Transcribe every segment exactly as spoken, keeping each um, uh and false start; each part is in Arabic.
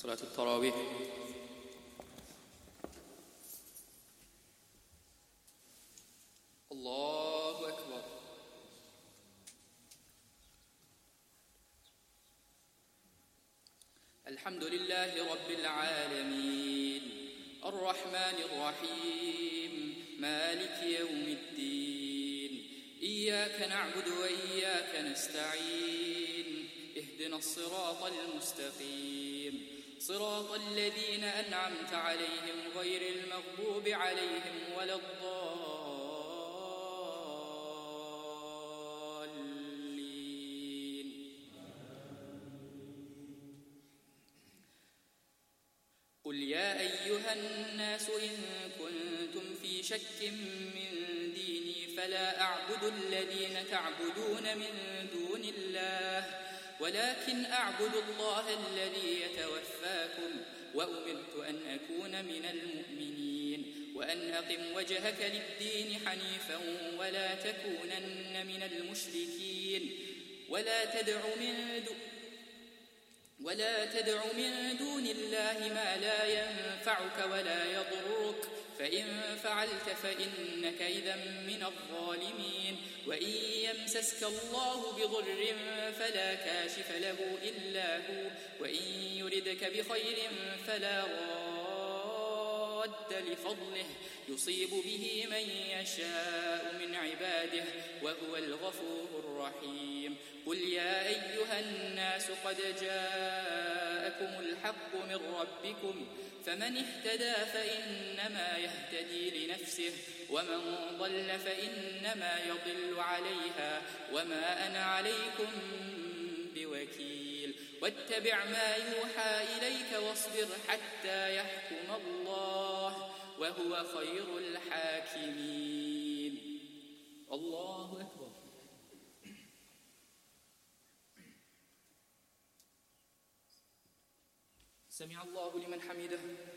صلاة التراويح. الله أكبر. الحمد لله رب العالمين الرحمن الرحيم مالك يوم الدين، إياك نعبد وإياك نستعين، اهدنا الصراط المستقيم، صراط الذين أنعمت عليهم غير المغضوب عليهم ولا الضالين. قل يا أيها الناس إن كنتم في شك من ديني فلا أعبد الذين تعبدون من دون الله، ولكن أعبد الله الذي يتوفاكم، وأمرت أن أكون من المؤمنين، وأن أقم وجهك للدين حنيفا ولا تكونن من المشركين، ولا تدع من دون ولا تدع من دون الله ما لا ينفعك ولا يضرك، فإن فعلت فإنك إذا من الظالمين. وإن يمسسك الله بضر فلا كاشف له إلا هو، وإن يردك بخير فلا راد لفضله، يصيب به من يشاء من عباده وهو الغفور الرحيم. قل يا أيها الناس قد جاءكم الحق من ربكم، فمن اهتدى فإنما يهتدي لنفسه، ومن ضل فإنما يضل عليها، وما أنا عليكم بوكيل. واتبع ما يوحى إليك واصبر حتى يحكم الله، وهو خير الحاكمين. الله أكبر. سمع الله لمن حمده.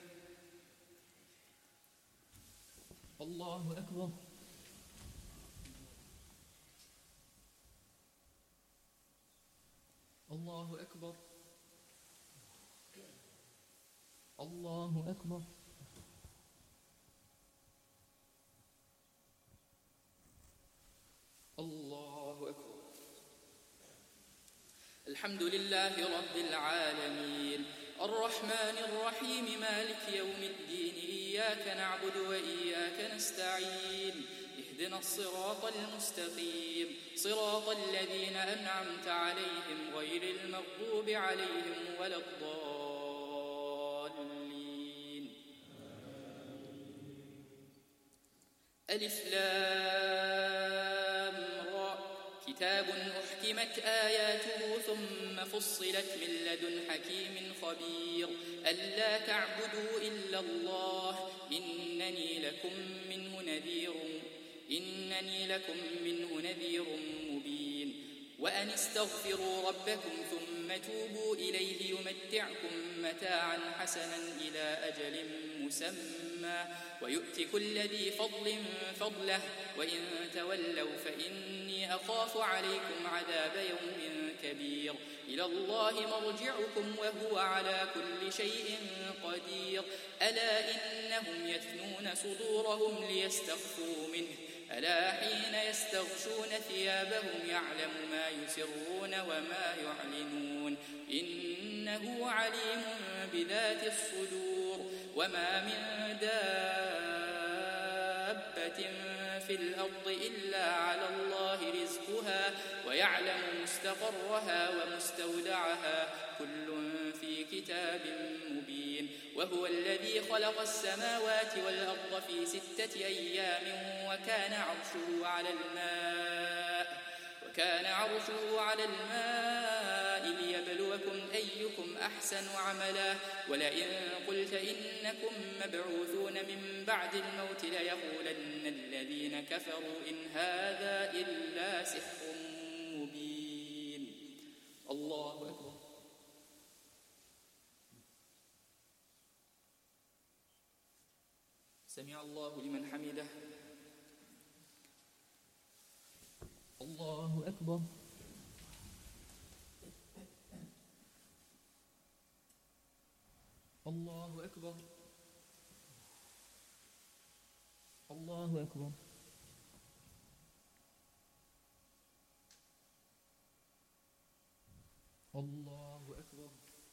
الله أكبر. الله أكبر. الله أكبر. الله أكبر. الحمد لله رب العالمين الرحمن الرحيم مالك يوم الدين، إياك نعبد وإياك نستعين، اهدنا الصراط المستقيم، صراط الذين أنعمت عليهم غير المغضوب عليهم ولا الضالين. ألف لام را، كتاب أحكمت آياته ثم فصلت من لدن حكيم خبير، ألا تعبدوا إلا الله إنني لكم منه نذير إنني لكم منه نذير مبين. وأن استغفروا ربكم ثم توبوا إليه يمتعكم متاعا حسنا إلى أجل مسمى، ويؤت كل ذي فضل فضله، وإن تولوا فإني أخاف عليكم عذاب يوم كبير. إلى الله مرجعكم وهو على كل شيء قدير. ألا إنهم يثنون صدورهم ليستخفوا منه، ألا حين يستغشون ثيابهم يعلم ما يسرون وما يعلنون، إنه عليم بذات الصدور. وما من دابة في الأرض إلا على الله رزقها ويعلم مستقرها ومستودعها، كل في كتاب مبين. وهو الذي خلق السماوات والأرض في ستة أيام وكان عرشه على الماء وكان عرشه على الماء ليبلوكم أيكم أحسن عملا. ولئن قلت إنكم مبعوثون من بعد الموت ليقولن الذين كفروا إن هذا إلا سحر مبين. الله أكبر. سمع الله لمن حمده. الله أكبر. الله أكبر. الله أكبر. الله أكبر.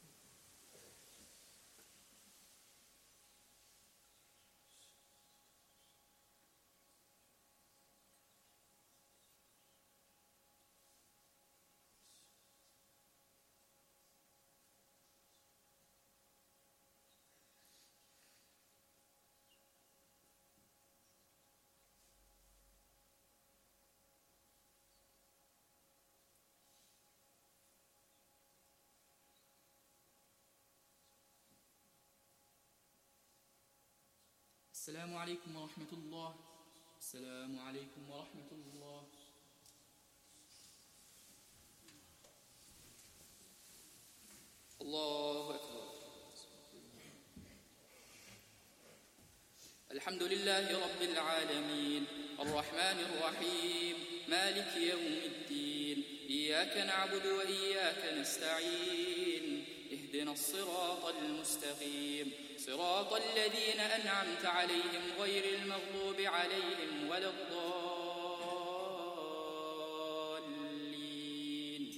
السلام عليكم ورحمة الله. السلام عليكم ورحمة الله. الله أكبر. الحمد لله رب العالمين الرحمن الرحيم مالك يوم الدين إياك نعبد وإياك نستعين اهدنا الصراط المستقيم صراط الذين أنعمت عليهم غير المغضوب عليهم ولا الضالين.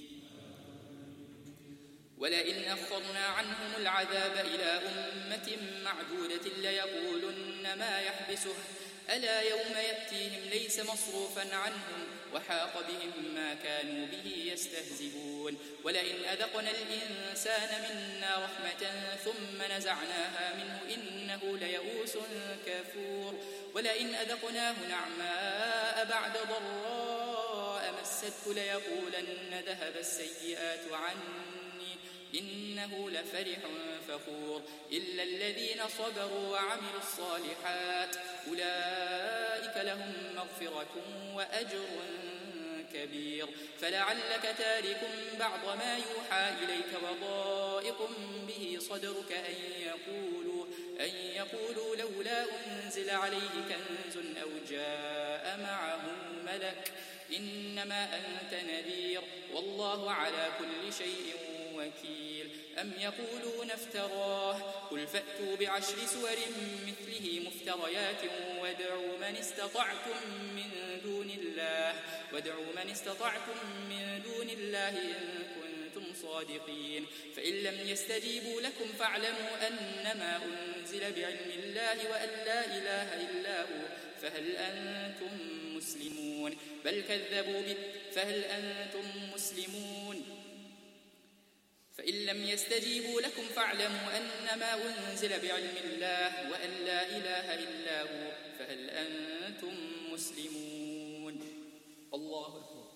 ولئن أخرنا عنهم العذاب إلى أمة معدودة ليقولن ما يحبسه ألا يوم يأتيهم ليس مصروفا عنهم وحاق بهم ما كانوا به يستهزئون. ولئن أذقنا الإنسان منا رحمة ثم نزعناها منه إنه ليئوس كفور. ولئن أذقناه نعماء بعد ضراء مسته ليقولن ذهب السيئات عني إنه لفرح فخور. إلا الذين صبروا وعملوا الصالحات أولئك لهم مغفرة وأجر كبير. فلعلك تارك بعض ما يوحى إليك وضائق به صدرك أن يقولوا, أن يقولوا لولا أنزل عليه كنز أو جاء معه ملك إنما أنت نذير والله على كل شيء وكيل. أم يقولون افتراه قل فأتوا بعشر سور مثله مفتريات وادعوا من استطعتم من دون الله وادعوا من استطعتم من دون الله إن كنتم صادقين. فإن لم يستجيبوا لكم فاعلموا أنما أنزل بعلم الله وأن لا إله إلا هو فهل أنتم مسلمون. بل كذبوا به فهل أنتم مسلمون. فإن لم يستجيبوا لكم فاعلموا أنما أنزل بعلم الله وأن لا إله إلا هو فهل أنتم مسلمون. الله أكبر.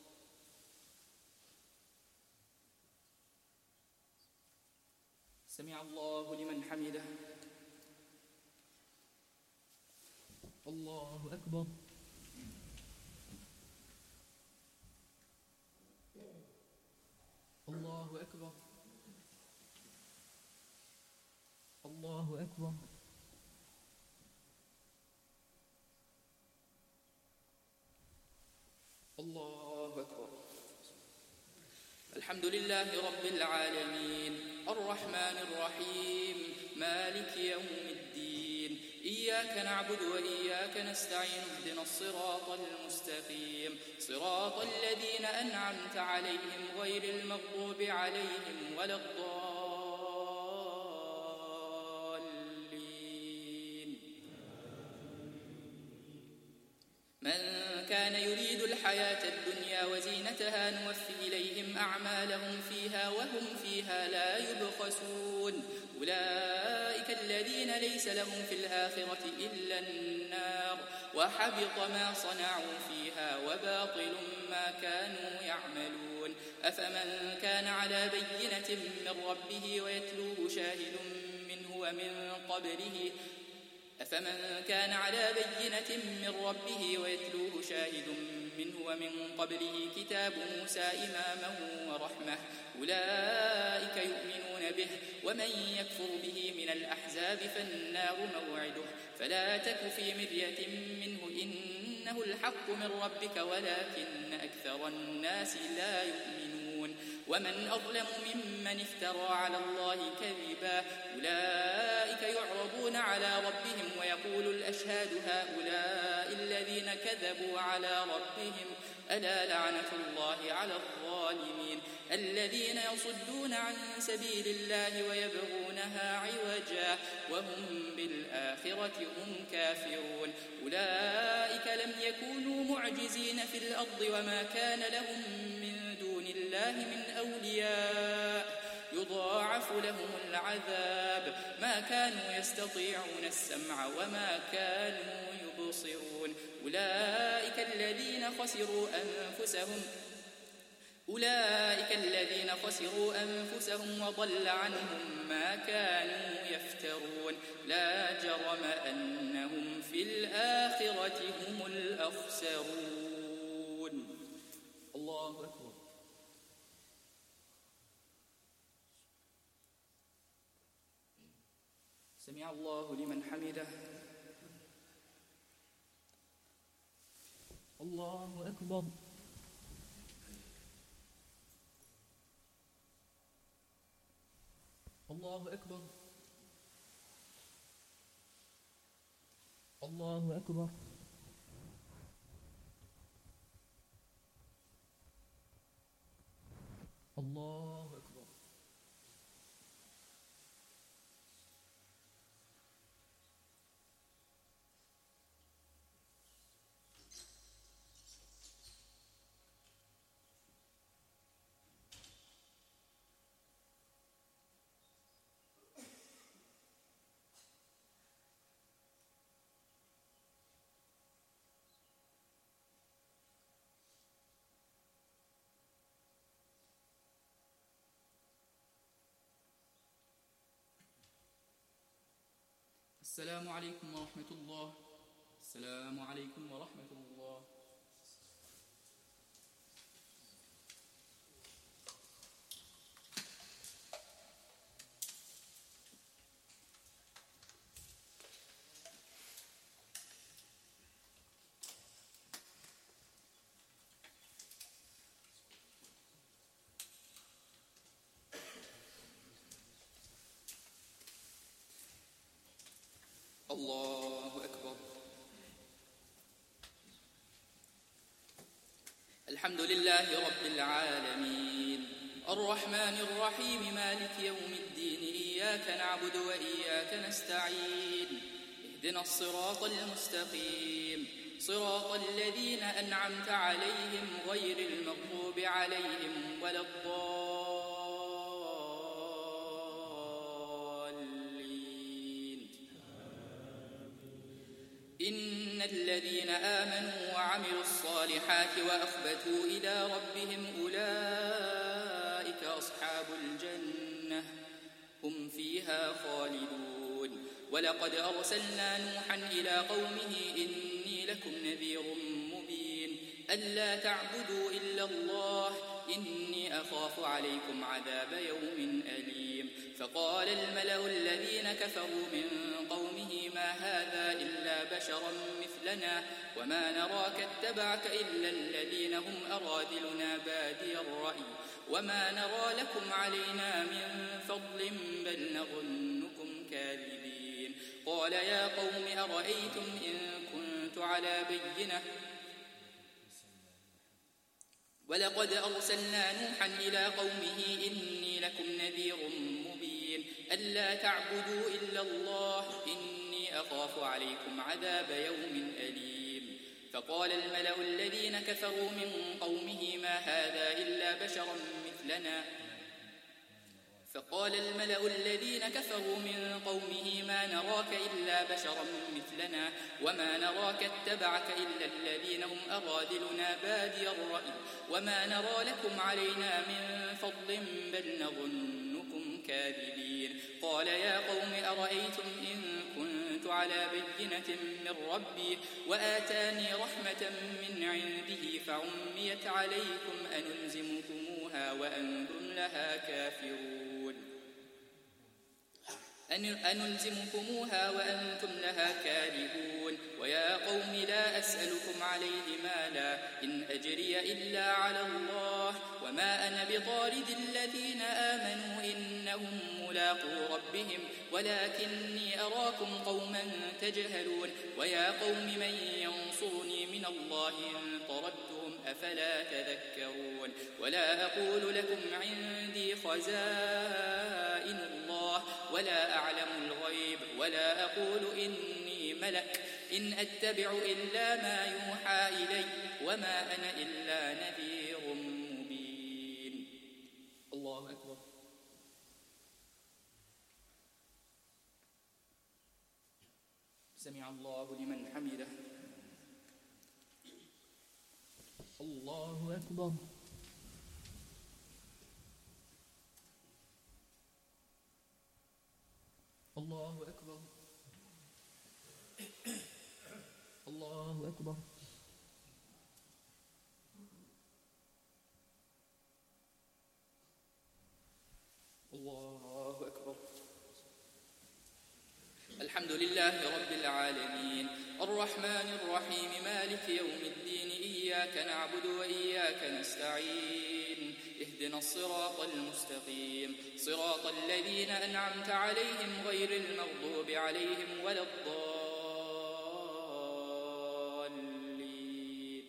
سمع الله لمن حمده. الله أكبر. الله أكبر. الله أكبر. الله أكبر. الحمد لله رب العالمين الرحمن الرحيم مالك يوم الدين إياك نعبد وإياك نستعين اهدنا الصراط المستقيم صراط الذين أنعمت عليهم غير المغضوب عليهم ولا الضالين. من كان يريد الحياة الدنيا وزينتها نوفي إليهم أعمالهم فيها وهم فيها لا يبخسون. أولئك الذين ليس لهم في الآخرة إلا النار وحبط ما صنعوا فيها وباطل ما كانوا يعملون. أفمن كان على بينة من ربه ويتلوه شاهد منه ومن قبله أفمن كان على بينة من ربه ويتلوه شاهد منه ومن قبله كتاب موسى إماما ورحمة أولئك يؤمنون به ومن يكفر به من الأحزاب فالنار موعده فلا تك في مرية منه إنه الحق من ربك ولكن أكثر الناس لا يؤمنون. ومن أظلم ممن افترى على الله كذبا أولئك يعرضون على ربهم ويقول الأشهاد هؤلاء الذين كذبوا على ربهم ألا لعنة الله على الظالمين الذين يصدون عن سبيل الله ويبغونها عوجا وهم بالآخرة هم كافرون أولئك لم يكونوا معجزين في الأرض وما كان لهم من دون الله من أولياء يضاعف لهم العذاب ما كانوا يستطيعون السمع وما كانوا يبصرون أولئك الذين خسروا أنفسهم أولئك الذين خسروا أنفسهم وضل عنهم ما كانوا يفترون لا جرم أنهم في الآخرة هم الأخسرون. الله أكبر. سمع الله لمن حمده. الله أكبر. الله أكبر. الله أكبر. الله أكبر. السلام عليكم ورحمة الله. السلام عليكم ورحمة الله. الله أكبر. الحمد لله رب العالمين الرحمن الرحيم مالك يوم الدين إياك نعبد وإياك نستعين اهدنا الصراط المستقيم صراط الذين أنعمت عليهم غير المغضوب عليهم ولا الضالين. إن الذين آمنوا وعملوا الصالحات وأخبتوا إلى ربهم أولئك أصحاب الجنة هم فيها خالدون. ولقد أرسلنا نوحا إلى قومه إني لكم نذير مبين ألا تعبدوا إلا الله إني أخاف عليكم عذاب يوم أليم. فقال الملأ الذين كفروا من قومه ما هذا إلا بشرا مثلنا وما نراك اتبعك إلا الذين هم أراذلنا بادي الرأي وما نرى لكم علينا من فضل بل نظنكم كاذبين. قال يا قوم أرأيتم إن كنت على بينة ولقد أرسلنا نوحا إلى قومه إني لكم نذير مبين ألا تعبدوا إلا الله إني أخاف عليكم عذاب يوم أليم. فقال الملأ الذين كفروا من قومه ما هذا إلا بشرا مثلنا فقال الملأ الذين كفروا من قومه ما نراك إلا بشرا مثلنا وما نراك اتبعك إلا الذين هم أراذلنا بادي الرأي وما نرى لكم علينا من فضل بل نظنكم كاذبين. قال يا قوم أرأيتم إن كنت على بينة من ربي وآتاني رحمة من عنده فعميت عليكم أنلزمكموها وأنتم لها كافرون أنلزمكموها وأنتم لها كارهون. ويا قوم لا أسألكم عليه مالا إن أجري إلا على الله وما أنا بطارد الذين آمنوا إنهم ملاقو ربهم ولكني أراكم قوما تجهلون ويا قوم من ينصرني من الله إن طردتهم أفلا تذكرون ولا أقول لكم عندي خزائن الله ولا أعلم الغيب ولا أقول إني ملك إن أتبع إلا ما يوحى إلي وما أنا إلا نذير مبين. الله أكبر. سمع الله لمن حمده. الله أكبر. الله أكبر. الله أكبر. الله أكبر. الحمد لله رب العالمين الرحمن الرحيم مالك يوم الدين إياك نعبد وإياك نستعين اهدنا الصراط المستقيم صراط الذين أنعمت عليهم غير المغضوب عليهم ولا الضالين.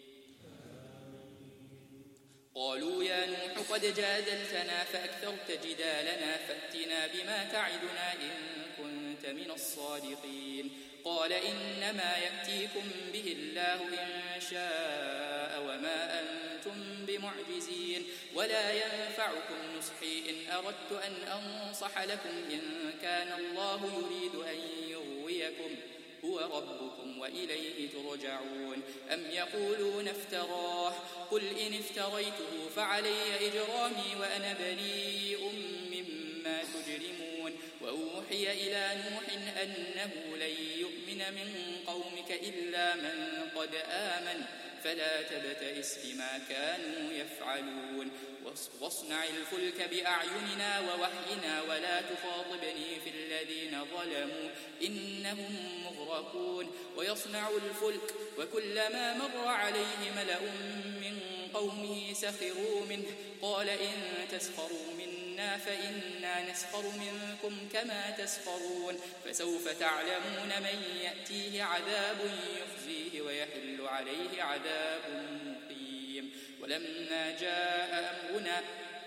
قالوا يا نوح قد جادلتنا فأكثرت جدالنا فأتنا بما تعدنا إن كنت من الصادقين. قال إنما يأتيكم به الله إن شاء وما أنتم بمعجزين ولا ينفعكم نصحي إن أردت أن أنصح لكم إن كان الله يريد أن يغويكم هو ربكم وإليه ترجعون. أم يقولون افتراه قل إن افتريته فعلي إجرامي وأنا بريء مما تجرمون. وأوحي إلى نوح أنه لن يؤمن من قومك إلا من قد آمن فلا تبتئس بما كانوا يفعلون. واصنع الفلك بأعيننا ووحينا ولا تخاطبني في الذين ظلموا إنهم مغرقون. ويصنع الفلك وكلما مر عليه ملأ من قومه سخروا منه قال إن تسخروا منا فإنا نسخر منكم كما تسخرون. فسوف تعلمون من يأتيه عذاب يخزيه ويحل عليه عذاب مقيم. ولما جاء أمرنا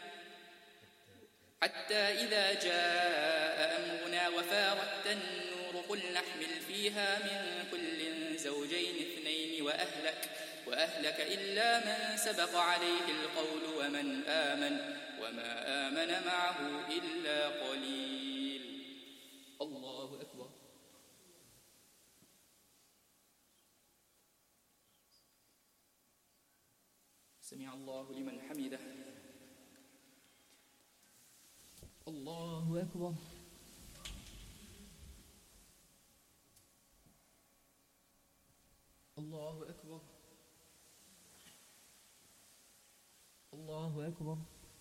حتى إذا جاء أمرنا وفارت النور قل نحمل فيها من كل زوجين اثنين وأهلك وأهلك إلا من سبق عليه القول ومن آمن وما آمن معه إلا قليل. الله أكبر. سمع الله لمن حمده. الله أكبر. الله أكبر. الله أكبر.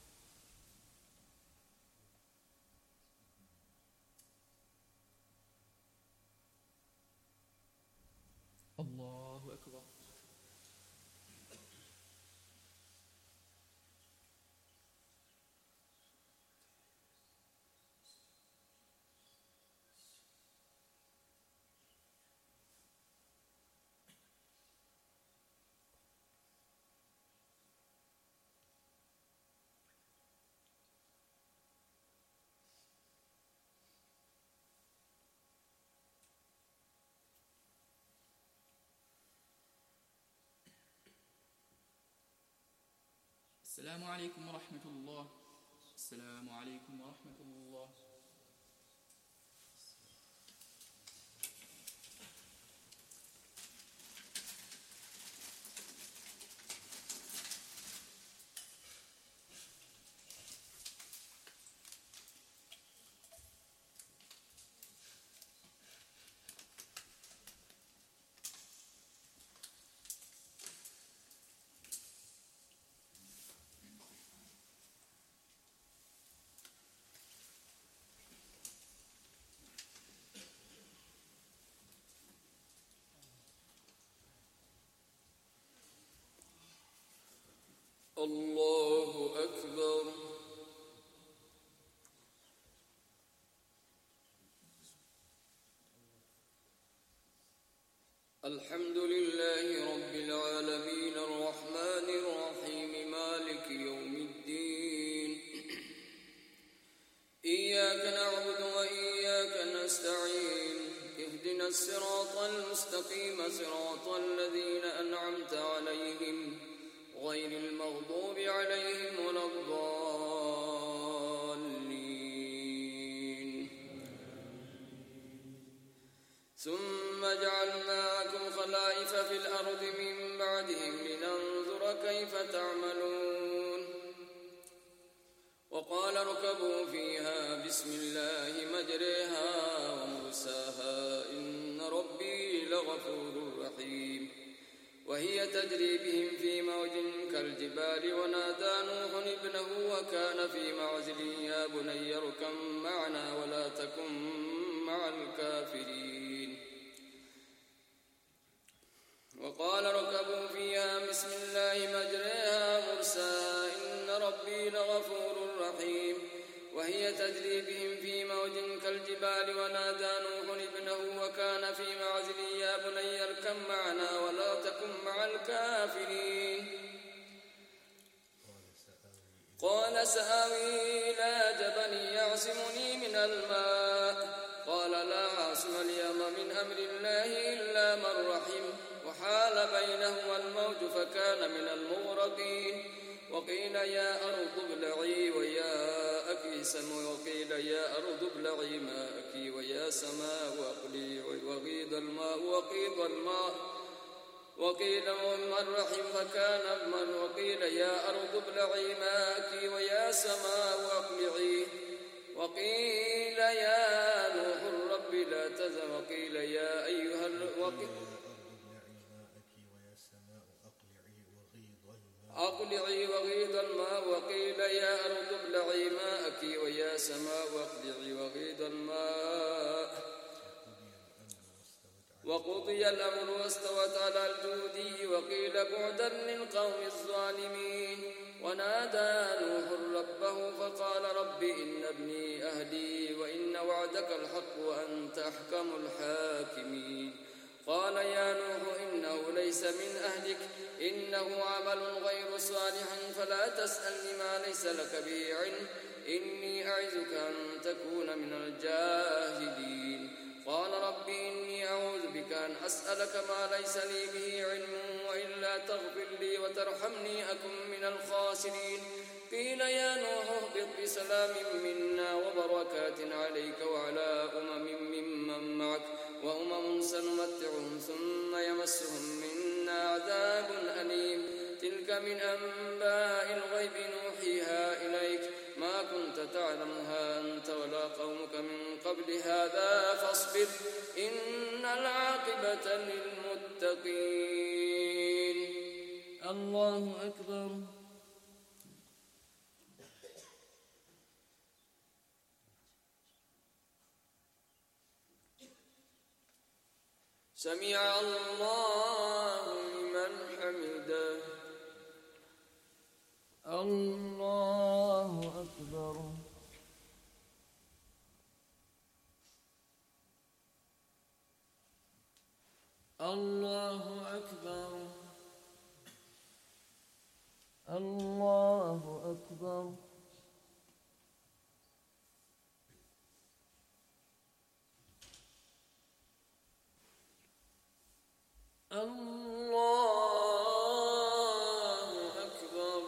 الله أكبر. السلام عليكم ورحمة الله. السلام عليكم ورحمة الله. الله الحمد لله رب العالمين الرحمن الرحيم مالك يوم الدين إياك نعبد وإياك نستعين اهدنا الصراط المستقيم صراط الذين أنعمت عليهم غير المغضوب عليهم ولا الضالين ثم جعلناكم خلائف في الأرض من بعدهم لننظر كيف تعملون وقال اركبوا فيها بسم الله مجريها ومرساها إن ربي لغفور رحيم وهي تجري بهم في موج كالجبال ونادى نوح ابنه وكان في معزل يا بني اركب معنا ولا تكن مع الكافرين وقال اركبوا فيها بسم الله مجريها ومرساها إن ربي لغفور رحيم وهي تجري بهم في موج كالجبال ونادى نوح ابنه وكان في معزل يا بني اركب معنا ولا تكن مع الكافرين قال سآوي إلى جبل يعصمني من الماء قال لا عاصم اليوم من أمر الله إلا من رحم وحال بينهما الموج فكان من المغرقين وقيل يا أرض ابلعي ويا أكي سم وقيل يا أرض ابلعي ماءك ويا سماء أقلعي وغيض الماء وقيض الماء وقيل من رحم فكان من وقيل يا أرض ابلعي ماءك ويا سماء أقلعي وقيل يا نوح الرب لا تذر وقيل يا أيها الوقت أقلعي وغيض الماء وقيل يا أرض ابلعي ماءك ويا سماء أقلعي وغيض الماء وقضي الأمر واستوت على الجودي وقيل بعدا للقوم الظالمين ونادى نوح ربه فقال رب إن ابني أهلي وإن وعدك الحق وأنت أحكم الحاكمين قال يا نوح إنه ليس من أهلك إنه عمل غير صالح فلا تسألني ما ليس لك به علم إني أعظك أن تكون من الجاهلين قال رب إني أعوذ بك أن أسألك ما ليس لي به علم وإلا تغفر لي وترحمني أكن من الخاسرين قيل يا نوح اهبط بسلام منا وبركات عليك وعلى أمم ممن معك وأمم سنمتعهم ثم يمسهم منا عذاب أليم تلك من أنباء الغيب نوحيها إليك ما كنت تعلمها أنت ولا قومك من قبل هذا فاصبر إن العاقبة للمتقين الله أكبر سمع الله لمن حمده الله أكبر الله أكبر الله أكبر الله أكبر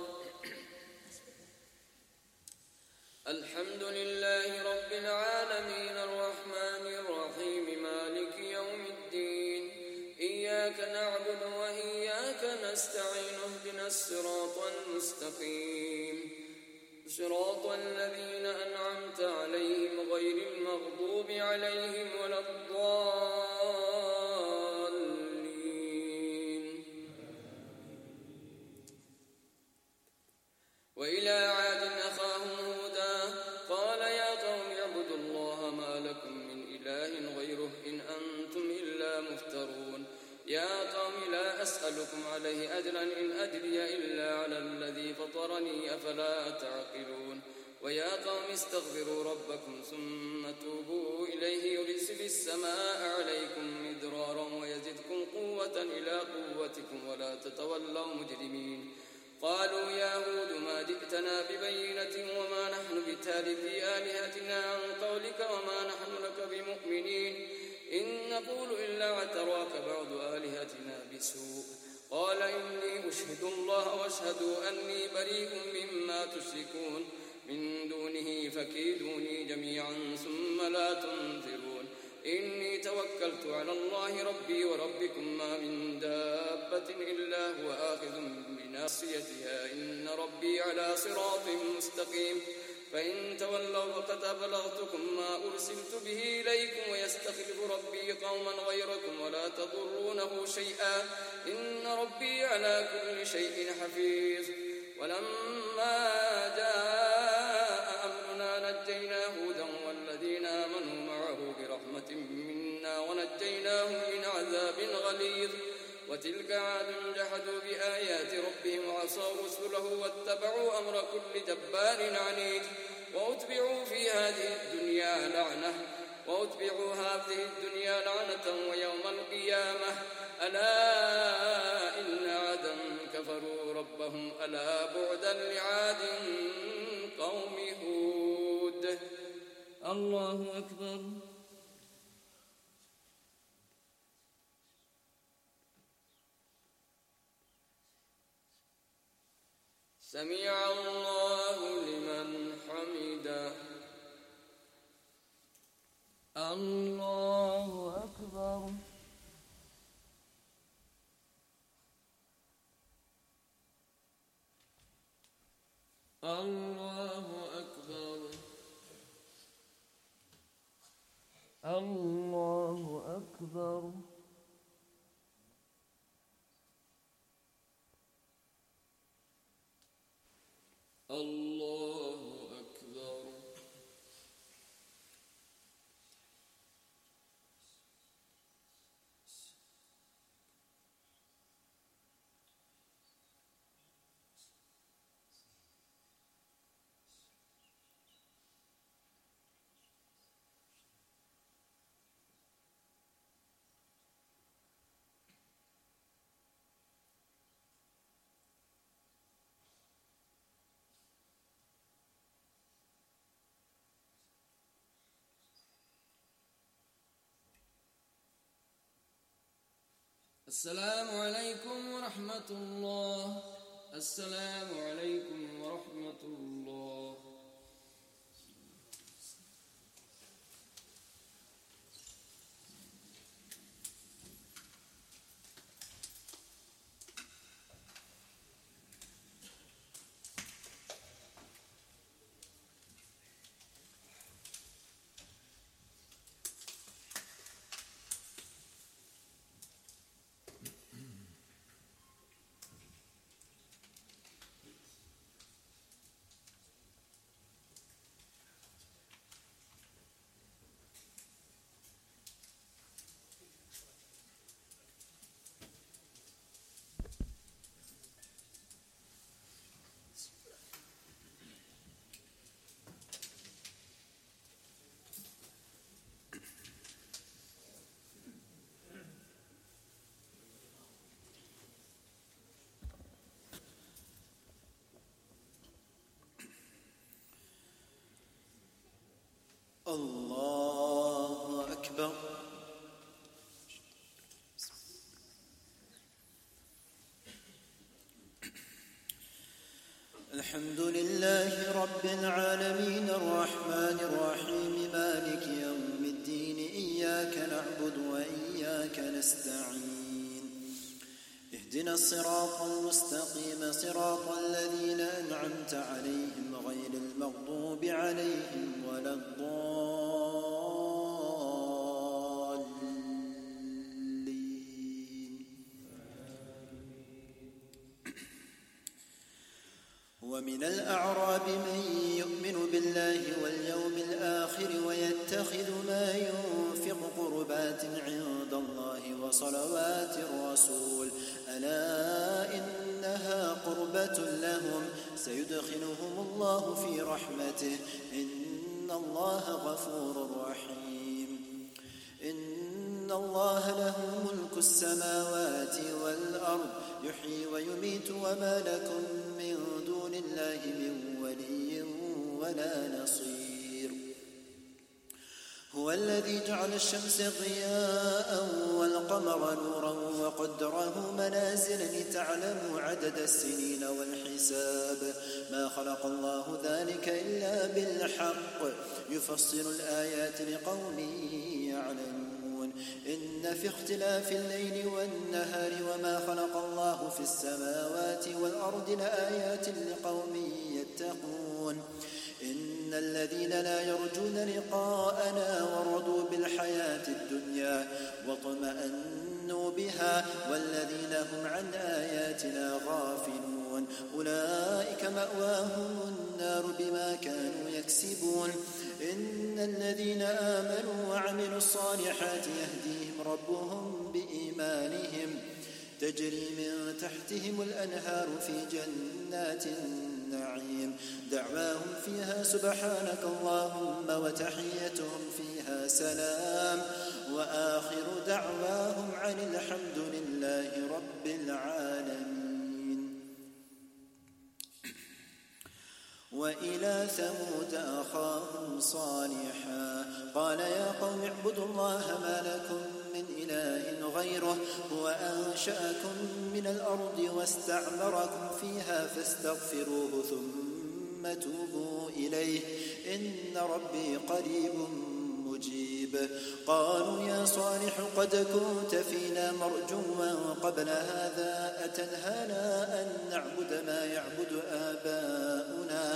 الحمد لله رب العالمين الرحمن الرحيم مالك يوم الدين إياك نعبد وإياك نستعين اهدنا الصراط المستقيم صراط الذين أنعمت عليهم غير المغضوب عليهم ولا الضالين وإلى عاد أخاهم هودا قال يا قوم اعبدوا الله ما لكم من إله غيره إن أنتم إلا مفترون يا قوم لا أسألكم عليه أجرا إن أجري إلا على الذي فطرني أفلا تعقلون ويا قوم استغفروا ربكم ثم توبوا إليه يرسل السماء عليكم مدرارا ويزدكم قوة إلى قوتكم ولا تتولوا مجرمين. قالوا يا هود ما جئتنا ببينة وما نحن بتاركي آلهتنا عن قولك وما نحن لك بمؤمنين إن نقول إلا اعتراك بعض آلهتنا بسوء. قال إني أشهد الله واشهدوا أني بريء مما تشركون من دونه فكيدوني جميعا ثم لا تنظرون. إني توكلت على الله ربي وربكم ما من دابة إلا هو آخذ بناصيتها إن ربي على صراط مستقيم. فإن تولوا فقد أبلغتكم ما أرسلت به إليكم ويستخلف ربي قوما غيركم ولا تضرونه شيئا إن ربي على كل شيء حفيظ. ولما جاء أمرنا نجينا هودا والذين آمنوا معه برحمة منا ونجيناهم من عذاب غليظ. وتلك عاد جحدوا بآيات ربهم وعصوا رسله واتبعوا أمر كل جبار عنيد. وأتبعوا في هذه الدنيا لعنة وأتبعوا هذه الدنيا لعنة ويوم القيامة ألا إن عادا كفروا ربهم ألا بعدا لعاد قوم هود. الله أكبر. سمع الله لمن حمده. الله أكبر. الله أكبر. الله أكبر. الله أكبر. السلام عليكم ورحمة الله. السلام عليكم ورحمة الله. الله أكبر. الحمد لله رب العالمين الرحمن الرحيم مالك يوم الدين إياك نعبد وإياك نستعين اهدنا الصراط المستقيم صراط الذين أنعمت عليهم غير المغضوب عليهم ولا الضالين. ومن الأعراب من يؤمن بالله واليوم الآخر ويتخذ ما ينفق قربات عند الله وصلوات الرسول ألا إنها قربة لهم سيدخلهم الله في رحمته إن الله غفور رحيم. إن الله له ملك السماوات والأرض يحيي ويميت وما لكم من دون الله من ولي ولا نصير. هو الذي جعل الشمس ضياء والقمر نورا وقدره منازل لتعلموا عدد السنين والحساب ما خلق الله ذلك إلا بالحق يفصل الآيات لقوم يعلمون. إن في اختلاف الليل والنهار وما خلق الله في السماوات والأرض لآيات لقوم يتقون. إن الذين لا يرجون لقاءنا ورضوا بالحياة الدنيا واطمأنوا بها والذين هم عن آياتنا غافلون أولئك مأواهم النار بما كانوا يكسبون. إن الذين آمنوا وعملوا الصالحات يهديهم ربهم بإيمانهم تجري من تحتهم الأنهار في جنات النعيم دعواهم فيها سبحانك اللهم وتحيتهم فيها سلام وآخر دعواهم عن الحمد لله رب العالمين. وإلى ثمود أخاهم صالحا قال يا قوم اعبدوا الله ما لكم من إله غيره هو أنشأكم من الأرض واستعمركم فيها فاستغفروه ثم توبوا إليه إن ربي قريب مجيب. قالوا يا صالح قد كنت فينا مرجوا قبل هذا أتنهانا أن نعبد ما يعبد آباؤنا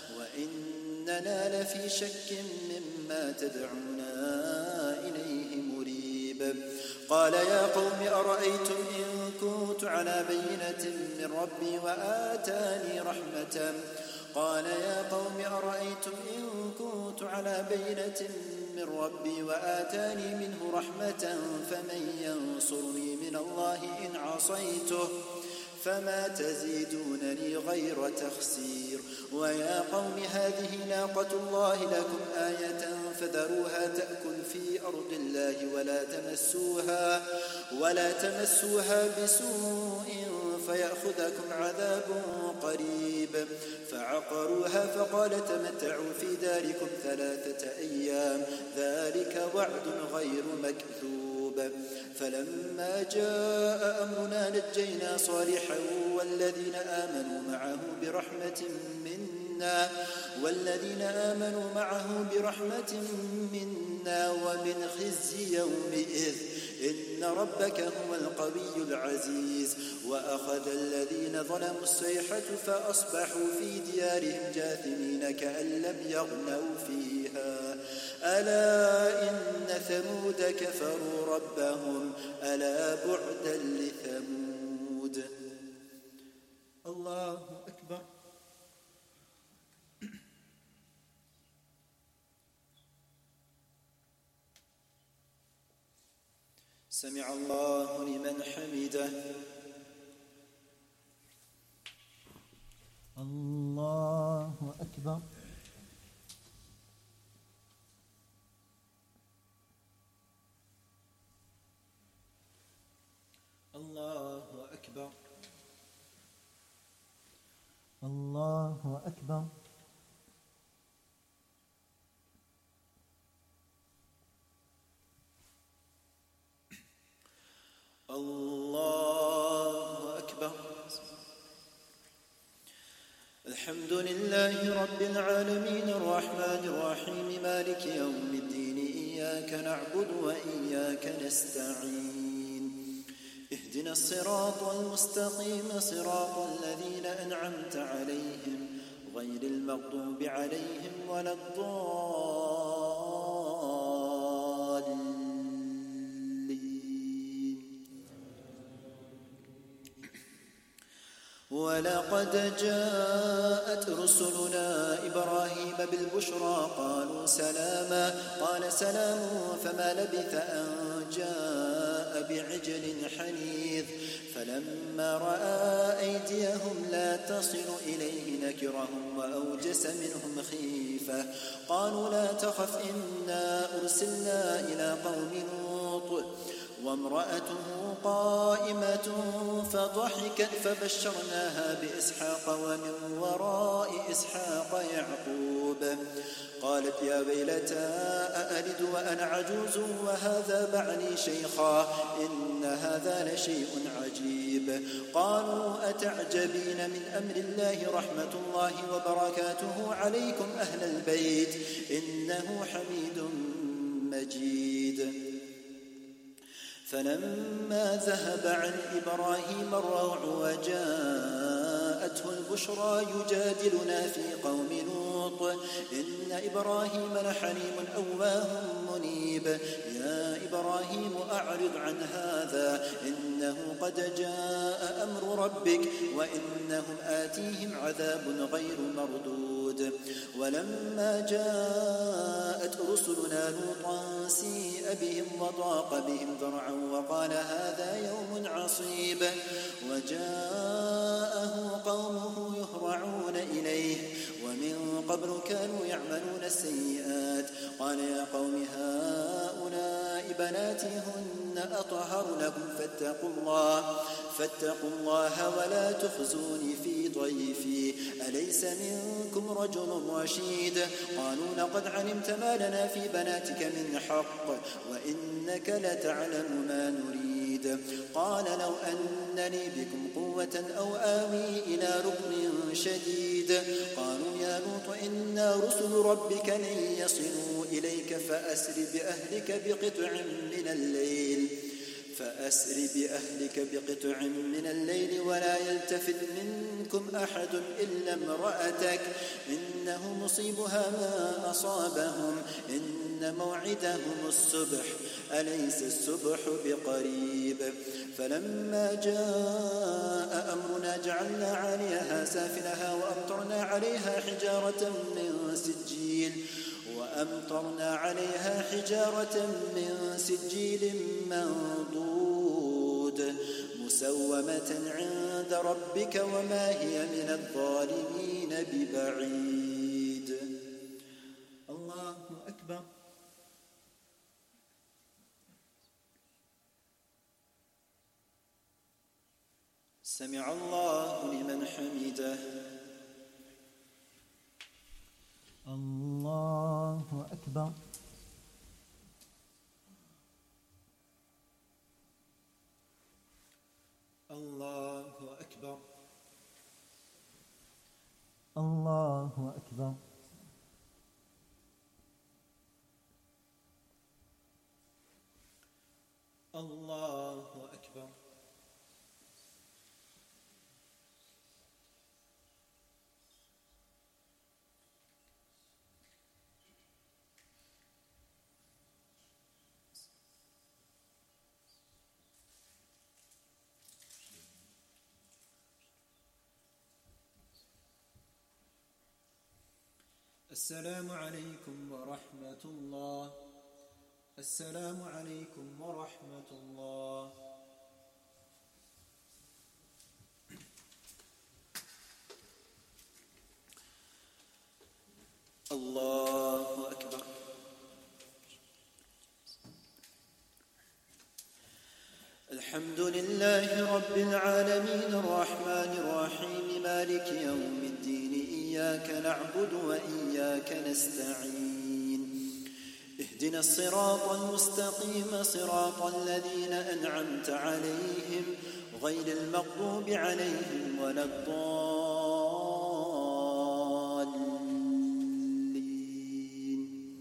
وإننا لفي شك مما تدعونا إليه مريب. قال يا قوم أرأيتم إن كنت على بينة من ربي وآتاني رحمة قال يا قوم أرأيتم إن كنت على بينة من ربي وآتاني منه رحمة فمن ينصرني من الله إن عصيته فما تزيدونني غير تخسير. ويا قوم هذه ناقة الله لكم آية فذروها تأكل في أرض الله ولا تمسوها ولا تمسوها بسوء فيأخذكم عذاب قريب. فعقروها فقال تمتعوا في داركم ثلاثة أيام ذلك وعد غير مكذوب. فلما جاء أمرنا نجينا صالحا والذين آمنوا معه برحمة منا والذين آمنوا معه برحمة منا ومن خزي يومئذ إن ربك هو القوي العزيز. وأخذ الذين ظلموا الصيحة فأصبحوا في ديارهم جاثمين كأن لم يغنوا فيها ألا إن ثمود كفروا ربهم ألا بعدا لثمود. الله أكبر. سمع الله لمن حمده. الله أكبر. الله أكبر. الله أكبر. الله أكبر. الحمد لله رب العالمين الرحمن الرحيم مالك يوم الدين إياك نعبد وإياك نستعين اهدنا الصراط المستقيم صراط الذين أنعمت عليهم غير المغضوب عليهم ولا الضالين. ولقد جاءت رسلنا إبراهيم بالبشرى قالوا سلاما قال سلام فما لبث أن جاء بعجل حنيذ فلما رأى أيديهم لا تصل إليه نكرهم وأوجس منهم خيفة قالوا لا تخف إنا أرسلنا إلى قوم لوط لوط وامرأته قائمة فضحكت فبشرناها بإسحاق ومن وراء إسحاق يعقوب قالت يا ويلتى أألد وأنا عجوز وهذا بعلي شيخا إن هذا لشيء عجيب قالوا أتعجبين من أمر الله رحمة الله وبركاته عليكم أهل البيت إنه حميد مجيد فلما ذهب عن إبراهيم الروع وجاءته البشرى يجادلنا في قوم لوط إن إبراهيم لحليم أواه منيب يا إبراهيم أعرض عن هذا إنه قد جاء أمر ربك وإنهم آتيهم عذاب غير مردود ولما جاءت رسلنا لوطا سيء بهم وضاق بهم ذرعا وقال هذا يوم عصيب وجاءه قومه يهرعون إليه ومن قبل كانوا يعملون السيئات قال يا قوم هؤلاء بناتي هن أطهر لكم فاتقوا الله فاتقوا الله ولا تخزوني في ضيفي أليس منكم رجل رشيد قالوا لقد علمت ما لنا في بناتك من حق وإنك لتعلم ما نريد قال لو أن لي بكم قوة أو آوي إلى ركن شديد قالوا يا لوط إنا رسل ربك لن يصلوا إليك فأسر بأهلك بقطع من الليل فأسر بأهلك بقطع من الليل ولا يلتفت منكم أحد إلا امرأتك إنه مصيبها ما أصابهم إن موعدهم الصبح أليس الصبح بقريب فلما جاء أمرنا جعلنا عليها سافلها وأمطرنا عليها حجارة من سجيل وأمطرنا عليها حجارة من سجيل منضود مسومة عند ربك وما هي من الظالمين ببعيد الله أكبر سمع الله لمن حمده الله أكبر الله أكبر الله أكبر الله أكبر السلام عليكم ورحمة الله السلام عليكم ورحمة الله الله أكبر الحمد لله رب العالمين الرحمن الرحيم مالك يوم الدين إياك نعبد وإياك نستعين اهدنا الصراط المستقيم صراط الذين أنعمت عليهم غير المغضوب عليهم ولا الضالين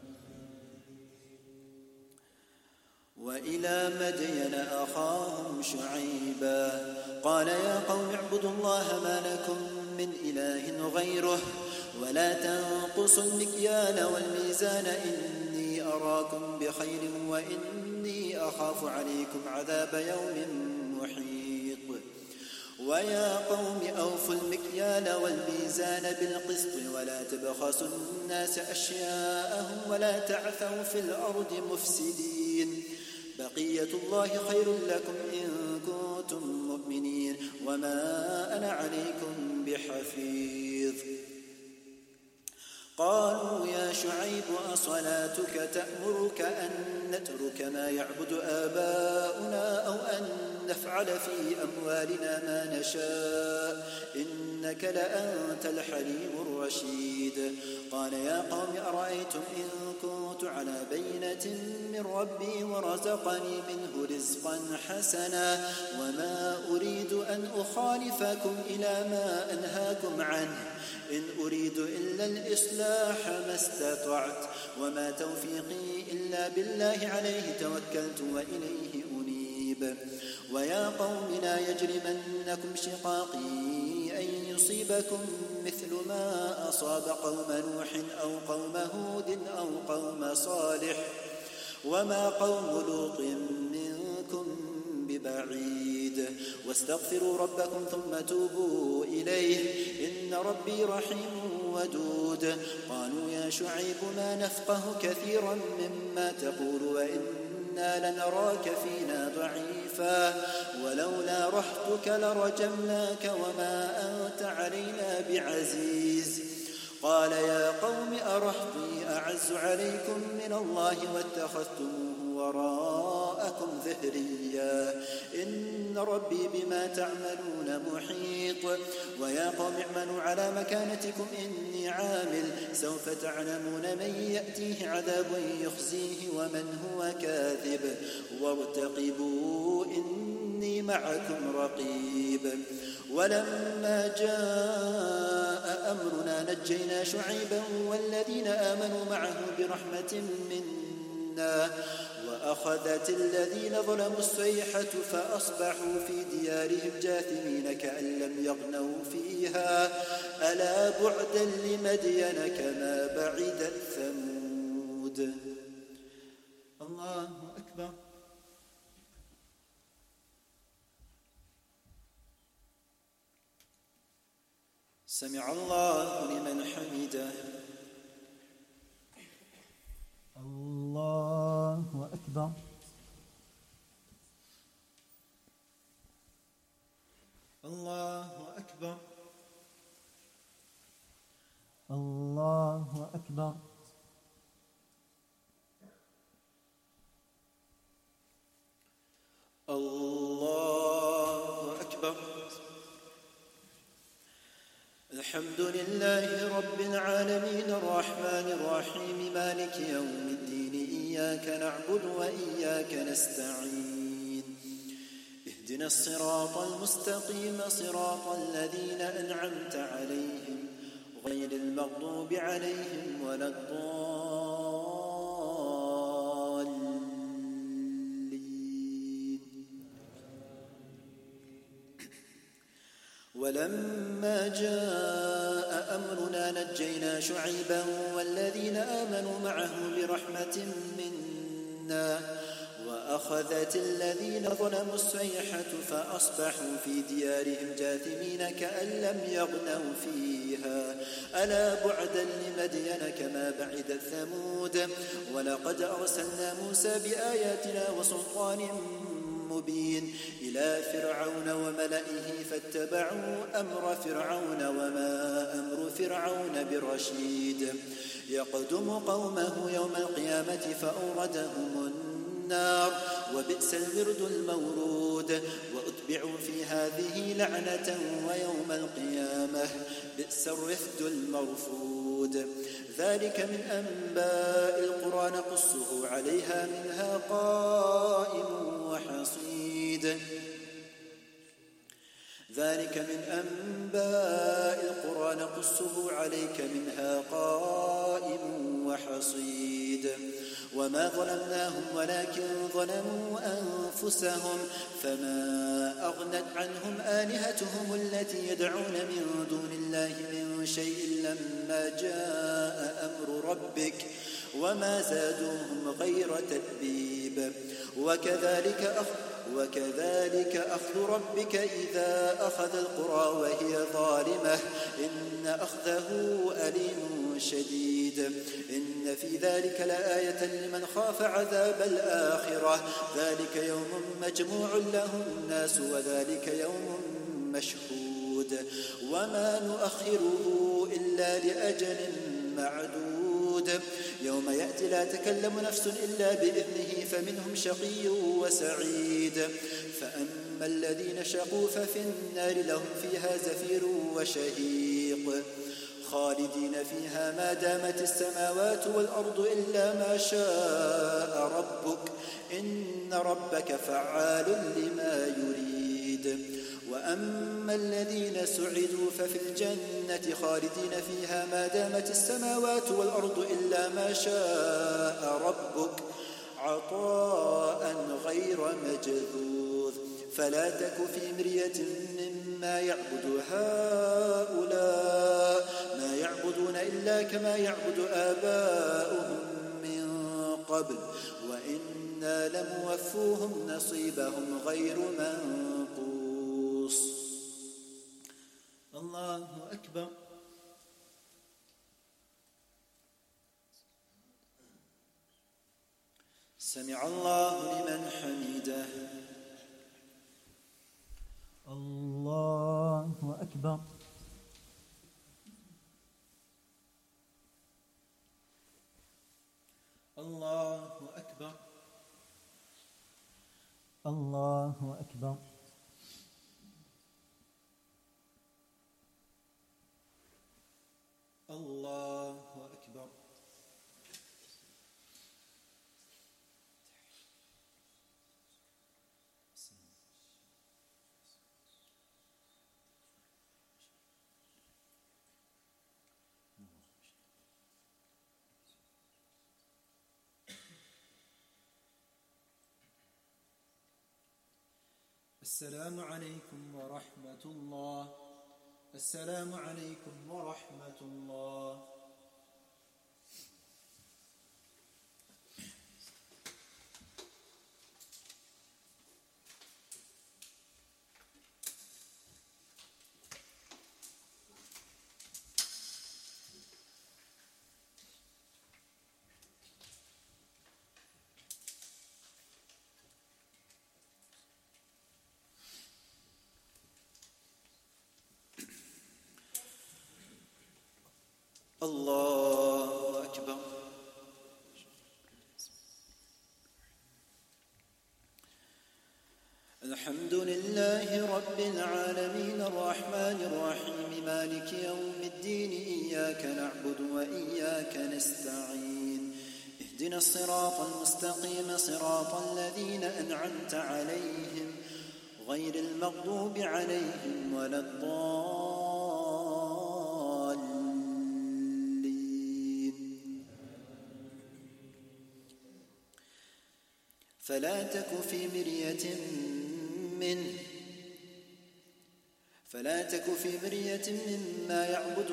وإلى مدين أخاهم شعيبا قال يا قوم اعبدوا الله ما لكم من إله غيره ولا تنقصوا المكيال والميزان إني أراكم بخير وإني أخاف عليكم عذاب يوم محيط ويا قوم أوفوا المكيال والميزان بالقسط ولا تبخسوا الناس أشياءهم ولا تعثوا في الأرض مفسدين بقية الله خير لكم إن كنتم مؤمنين وما أنا عليكم بحفيظ قالوا يا شعيب أصلاتك تأمرك أن نترك ما يعبد آباؤنا أو أن نفعل في أموالنا ما نشاء إنك لأنت الحليم الرشيد. قال يا قوم أرأيتم إن كنت على بينة من ربي ورزقني منه رزقا حسنا وما أريد أن أخالفكم إلى ما أنهاكم عنه إن أريد إلا الإصلاح ما استطعت وما توفيقي إلا بالله عليه توكلت وإليه أنيب. ويا قوم لا يجرمنكم شقاقي أن يصيبكم مثل ما أصاب قوم نوح أو قوم هود أو قوم صالح وما قوم لوط منكم ببعيد واستغفروا ربكم ثم توبوا إليه إن ربي رحيم ودود. قالوا يا شعيب ما نفقه كثيرا مما تقول وإنا لنراك فينا ضعيفا ولولا رحتك لرجمناك وما أنت علينا بعزيز. قال يا قوم أرهطي أعز عليكم من الله واتخذتموه وراءكم ظهريا إن ربي بما تعملون محيط. ويا قوم اعملوا على مكانتكم إني عامل سوف تعلمون من يأتيه عذاب يخزيه ومن هو كاذب وارتقبوا إني معكم رقيب. ولما جاء أمرنا نجينا شعيبا والذين آمنوا معه برحمة منا وأخذت الذين ظلموا الصيحة فأصبحوا في ديارهم جاثمين كأن لم يغنوا فيها ألا بعدا لمدين كما بعدت ثمود. الله أكبر. سمع الله لمن حمده. الله أكبر. الله أكبر. الله أكبر. الله أكبر. الحمد لله رب العالمين الرحمن الرحيم مالك يوم الدين إياك نعبد وإياك نستعين اهدنا الصراط المستقيم صراط الذين أنعمت عليهم غير المغضوب عليهم ولا الضالين. ولما جاء أمرنا نجينا شعيبا والذين آمنوا معه برحمة منا وأخذت الذين ظلموا الصيحة فأصبحوا في ديارهم جاثمين كأن لم يغنوا فيها ألا بعدا لمدين كما بعدت ثمود. ولقد أرسلنا موسى بآياتنا وسلطان مبين إلى فرعون وملئه فاتبعوا أمر فرعون وما أمر فرعون برشيد يقدم قومه يوم القيامة فأوردهم النار وبئس الورد المورود وأتبعوا في هذه لعنة ويوم القيامة بئس الرفد المرفود. ذلك من أنباء القرى نقصه عليها منها قائم وحصيد. ذلك من أنباء القرى نقصه عليك منها قائم وحصيد. وما ظلمناهم ولكن ظلموا أنفسهم فما أغنت عنهم آلهتهم التي يدعون من دون الله من شيء لما جاء أمر ربك وما زادوهم غير تتبيب. وكذلك أخذ وكذلك أخذ ربك إذا أخذ القرى وهي ظالمة إن أخذه أليم شديد. إن في ذلك لآية لمن خاف عذاب الآخرة ذلك يوم مجموع له الناس وذلك يوم مشهود وما نؤخره إلا لأجل معدود يوم يأتي لا تكلم نفس إلا بإذنه فمنهم شقي وسعيد فأما الذين شقوا ففي النار لهم فيها زفير وشهيق خالدين فيها ما دامت السماوات والأرض إلا ما شاء ربك إن ربك فعال لما يريد وأما الذين سعدوا ففي الجنة خالدين فيها ما دامت السماوات والأرض إلا ما شاء ربك عطاء غير مجذوذ فلا تك في مرية مما يعبد هؤلاء ما يعبدون إلا كما يعبد آباؤهم من قبل وإنا لموفوهم نصيبهم غير منقوص الله أكبر سمع الله لمن حمده الله أكبر الله أكبر الله أكبر الله أكبر السلام عليكم ورحمة الله السلام عليكم ورحمة الله الله أكبر الحمد لله رب العالمين الرحمن الرحيم مالك يوم الدين إياك نعبد وإياك نستعين اهدنا الصراط المستقيم صراط الذين أنعمت عليهم غير المغضوب عليهم ولا الضالين فلا تك في مرية منه فلا تك في مرية مما يعبد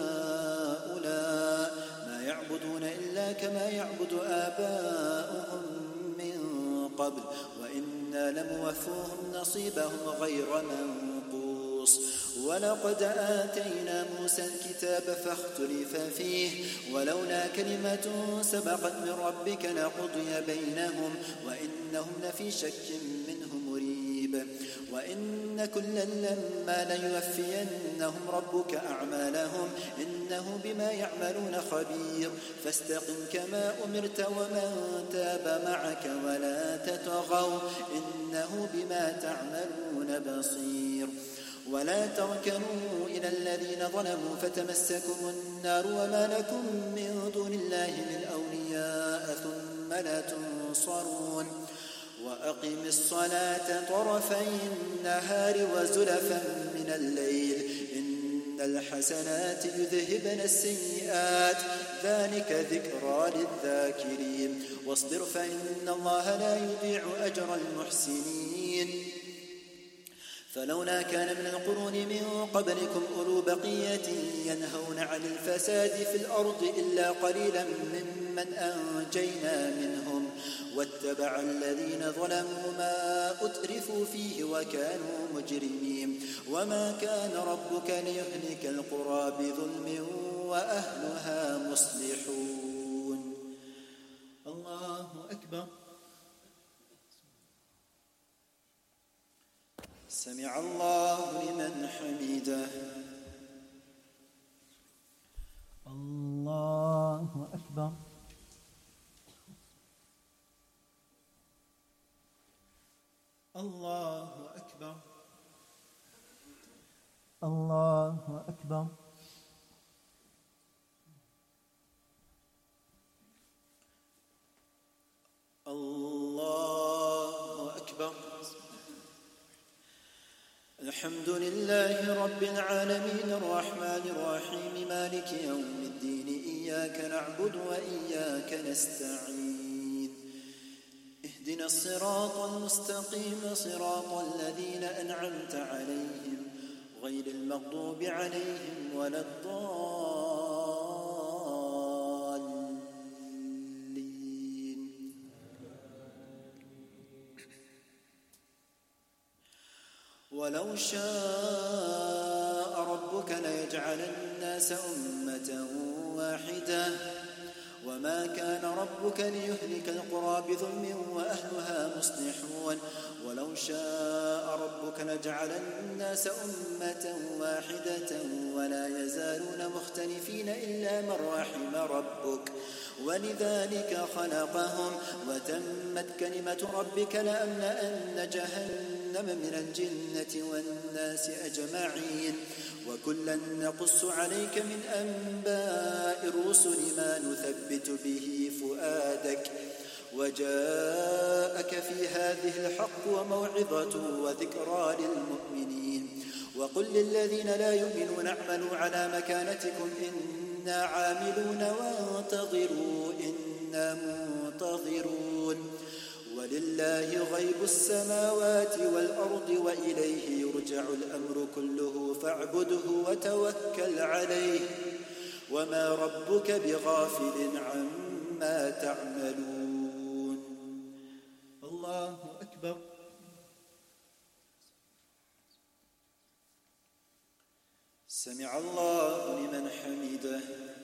هؤلاء ما يعبدون إلا كما يعبد آباؤهم من قبل وإنا لموفوهم نصيبهم غير منقوص ولقد آتينا موسى الكتاب فاختلف فيه ولولا كلمة سبقت من ربك لقضي بينهم وإنهم لفي شك منه مريب وإن كلا لما ليوفينهم ربك أعمالهم إنه بما يعملون خبير فاستقم كما أمرت ومن تاب معك ولا تطغوا إنه بما تعملون بصير ولا تركنوا إلى الذين ظلموا فتمسكم النار وما لكم من دون الله من أولياء ثم لا تنصرون وأقم الصلاة طرفي النهار وزلفا من الليل إن الحسنات يذهبن السيئات ذلك ذكرى للذاكرين واصبر فإن الله لا يضيع أجر المحسنين فلولا كان من القرون من قبلكم أولو بقية ينهون عن الفساد في الأرض إلا قليلا ممن أنجينا منهم واتبع الذين ظلموا ما أترفوا فيه وكانوا مجرمين وما كان ربك ليهلك القرى بظلم وأهلها مصلحون الله أكبر سمع الله لمن حمده الله الله أكبر. الله أكبر. الله أكبر. الحمد لله رب العالمين الرحمن الرحيم مالك يوم الدين إياك نعبد وإياك نستعين اهدنا الصراط المستقيم صراط الذين أنعمت عليهم غير المغضوب عليهم ولا الضالين. ولو شاء ربك ليجعل الناس أمة واحدة وما كان ربك ليهلك القرى بظلم وأهلها مصلحون. ولو شاء ربك لجعل الناس أمة واحدة ولا يزالون مختلفين إلا من رحم ربك ولذلك خلقهم وتمت كلمة ربك لأملأن جهنم من الجنة والناس أجمعين. وكلا نقص عليك من أنباء الرسل ما نثبت به فؤادك وجاءك في هذه الحق وموعظة وذكرى للمؤمنين. وقل للذين لا يؤمنون اعملوا على مكانتكم إنا عاملون وانتظروا إنا منتظرون. ولله غيب السماوات والأرض وإليه يرجع الأمر كله فاعبده وتوكل عليه وما ربك بغافل عما تعملون. الله أكبر. سمع الله لمن حمده.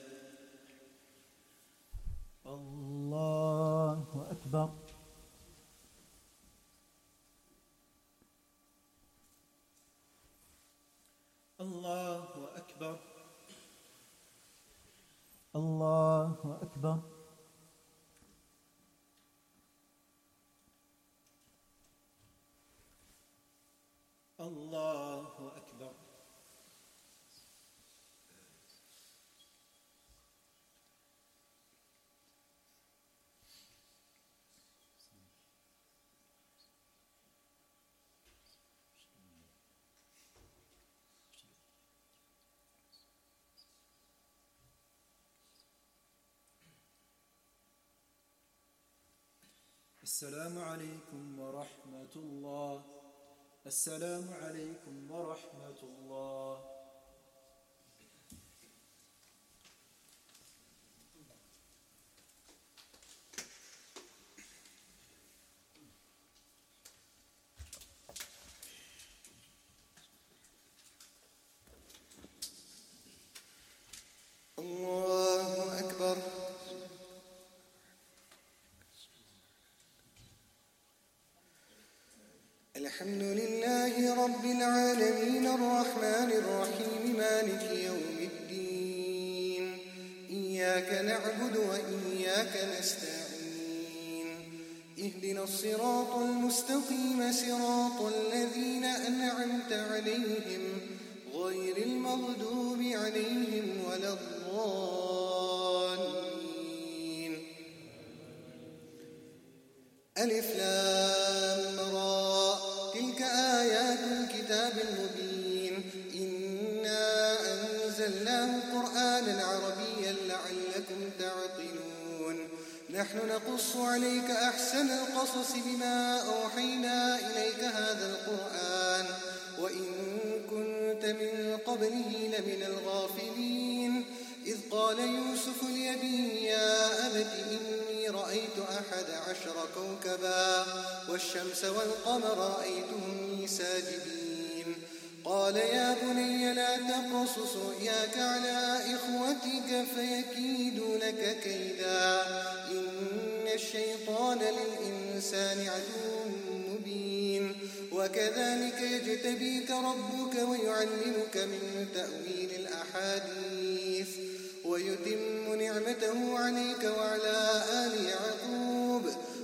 الله أكبر. الله أكبر. الله أكبر. الله أكبر. السلام عليكم ورحمة الله. السلام عليكم ورحمة الله. الله أكبر. الحمد لله رب العالمين الرحمن الرحيم مالك يوم الدين إياك نعبد وإياك نستعين اهدنا الصراط المستقيم صراط الذين أنعمت عليهم غير المغضوب عليهم ولا الضالين. ألف لام را تلك آيات الكتاب المبين إنا أنزلناه قرآنا عربيا لعلكم تعقلون. نحن نقص عليك أحسن القصص بما أوحينا إليك هذا القرآن وإن كنت من قبله لمن الغافلين. إذ قال يوسف لأبيه يا أبت إني رأيت أحد عشر كوكبا والشمس والقمر رأيتهم لي ساجدين. قال يا بني لا تقصص رؤياك على إخوتك فيكيدوا لك كيدا إن الشيطان للإنسان عدو مبين. وكذلك يجتبيك ربك ويعلمك من تأويل الأحاديث ويتم نعمته عليك وعلى آل يعقوب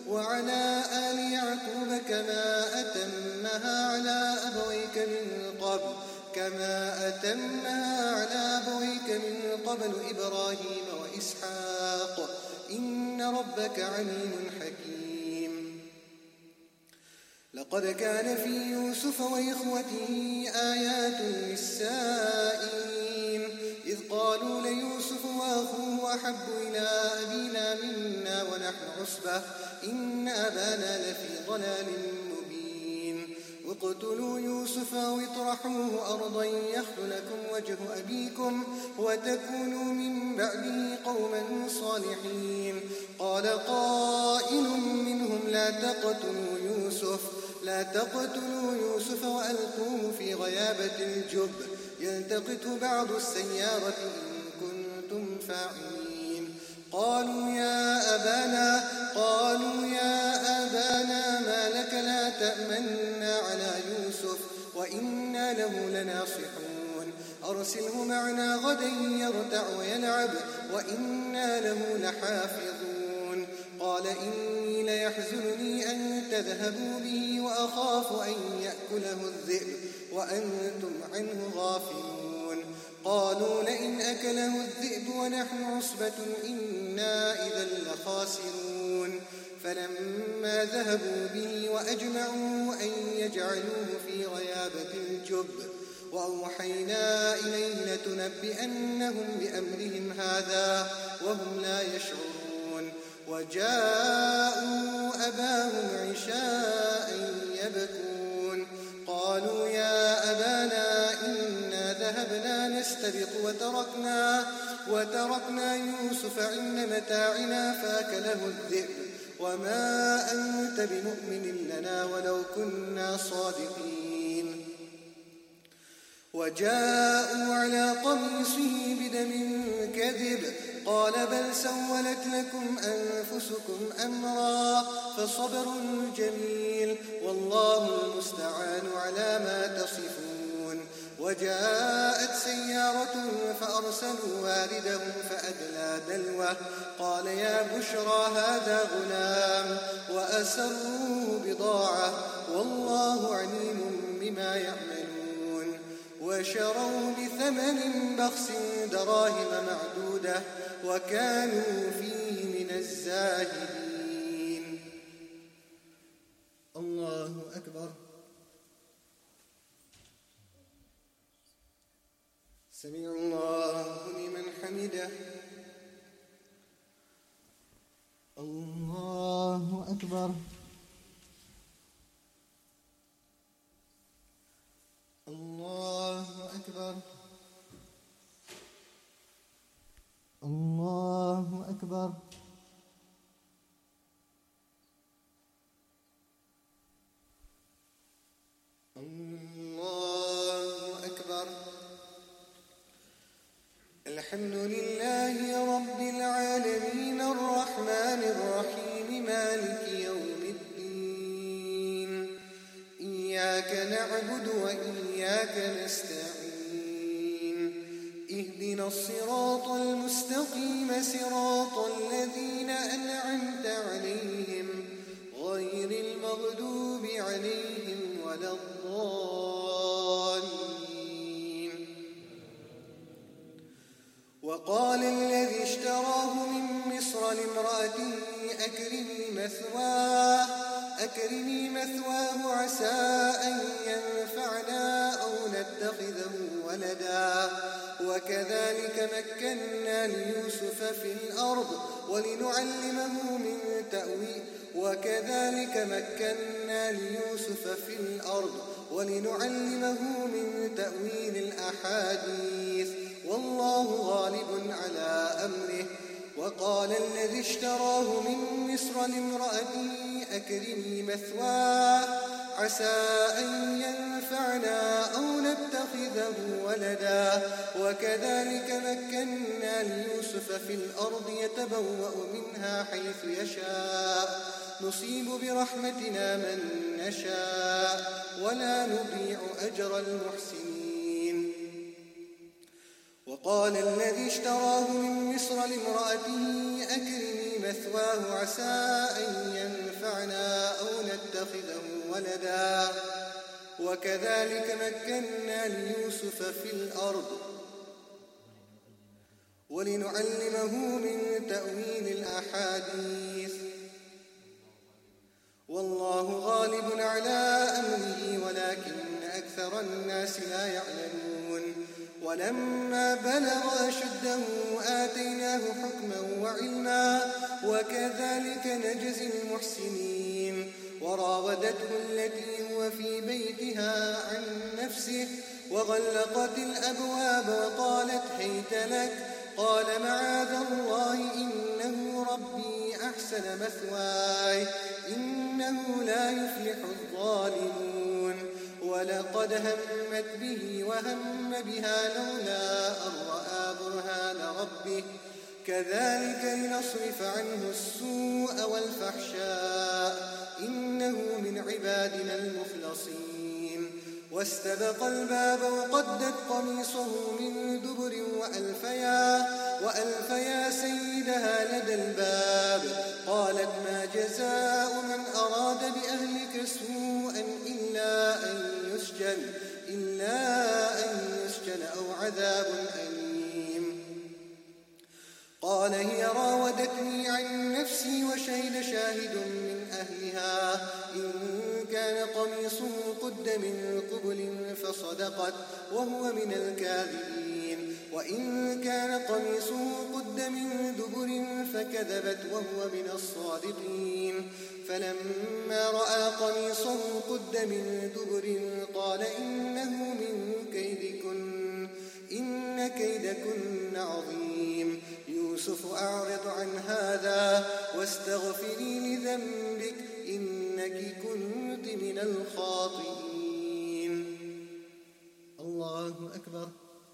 وعلى آل يعقوب كما أتمها على أبويك من قبل كما أتمها على أبويك من قبل إبراهيم وإسحاق إن ربك عليم حكيم. لقد كان في يوسف وإخوته آيات للسائلين إذ قالوا ليوسف وأخوه أحب إلى أبينا منا ونحن عصبة إن أبانا لفي ضلال مبين. اقتلوا يوسف أو اطرحوه أرضا يخل لكم وجه أبيكم وتكونوا من بعده قوما صالحين. قال قائل منهم لا تقتلوا يوسف لا تقتلوا يوسف وألقوه في غيابة الجب يلتقطه بعض السيارة إن كنتم فاعلين. قالوا يا أبانا قالوا يا أبانا ما لك لا تأمنا على يوسف وإنا له لناصحون أرسله معنا غدا يرتع ويلعب وإنا له لحافظون. قال إني ليحزنني أن تذهبوا به وأخاف أن يأكله الذئب وأنتم عنه غافلون. قالوا لئن أكله الذئب ونحن عصبة إنا إذا لخاسرون. فلما ذهبوا به وأجمعوا أن يجعلوه في غيابة الجب وأوحينا إليه لتنبئنهم بأمرهم هذا وهم لا يشعرون. وجاءوا أباهم عشاء يبكون. قالوا يا أبانا إنا ذهبنا نستبق وتركنا, وتركنا يوسف عند متاعنا فأكله الذئب وما أنت بمؤمن لنا ولو كنا صادقين. وجاءوا على قميصه بدم كذب قال بل سولت لكم أنفسكم أمرا فصبر جميل والله المستعان على ما تصفون. وجاءت سيارة فأرسلوا واردهم فأدلى دلوه قال يا بشرى هذا غلام وأسروه بضاعة والله عليم بما يعملون. وشروا بثمن بخس دراهم معدودة وكانوا فيه من الزاهدين. الله أكبر. سمع الله لمن حمده. الله أكبر. الله أكبر. الله أكبر. الله أكبر. الحمد لله رب العالمين الرحمن الرحيم مالك يوم الدين إياك نعبد وإياك نستعين اهدنا الصراط المستقيم صراط الذين أنعمت عليهم غير المغضوب عليهم ولا الضالين. وقال الذي اشتراه من مصر لامرأته أكرمي مثواه أكرمي مثواه عسى أن ينفعنا أو نتخذه ولدا وكذلك مكنا ليوسف في الأرض ولنعلمه من تأويل وكذلك مكنا ليوسف في الأرض ولنعلمه من تأويل الأحاديث والله غالب على أمره. وقال الذي اشتراه من مصر لامرأته أكرمي مثواه عسى أن ينفعنا أو نتخذه ولدا وكذلك مكنا ليوسف في الأرض يتبوأ منها حيث يشاء نصيب برحمتنا من نشاء ولا نضيع أجر المحسنين. وقال الذي اشتراه من مصر لامرأته أكرمي مثواه عسى أن ينفعنا أو نتخذه ولدا وكذلك مكنا ليوسف في الأرض ولنعلمه من تأويل الأحاديث والله غالب على أمره ولكن أكثر الناس لا يعلمون ولما بلغ أشده آتيناه حكما وعلما وكذلك نجزي المحسنين وراودته التي هو في بيتها عن نفسه وغلقت الأبواب وقالت هيت لك قال معاذ الله إنه ربي أحسن مثواي إنه لا يفلح الظالمون ولقد همت به وهم بها لولا أن رأى برهان ربه كذلك لنصرف عنه السوء والفحشاء إنه من عبادنا المخلصين واستبق الباب وقدت قميصه من دبر وألفيا, وألفيا سيدها لدى الباب قالت ما جزاء من أراد بأهلك سوءا إلا أن يسجن, إلا أن يسجن أو عذاب أليم قال هي راودتني عن نفسي وشهد شاهد من أهلها إن كان قميصه قد من قبل فصدقت وهو من الكاذبين وإن كان قميصه قد من دبر فكذبت وهو من الصادقين فلما رأى قميصه قد من دبر قال إنه من كيدكن إن كيدكن عظيم يوسف أعرض عن هذا واستغفري لذنبك إنك كنت من الخاطئين. الله أكبر.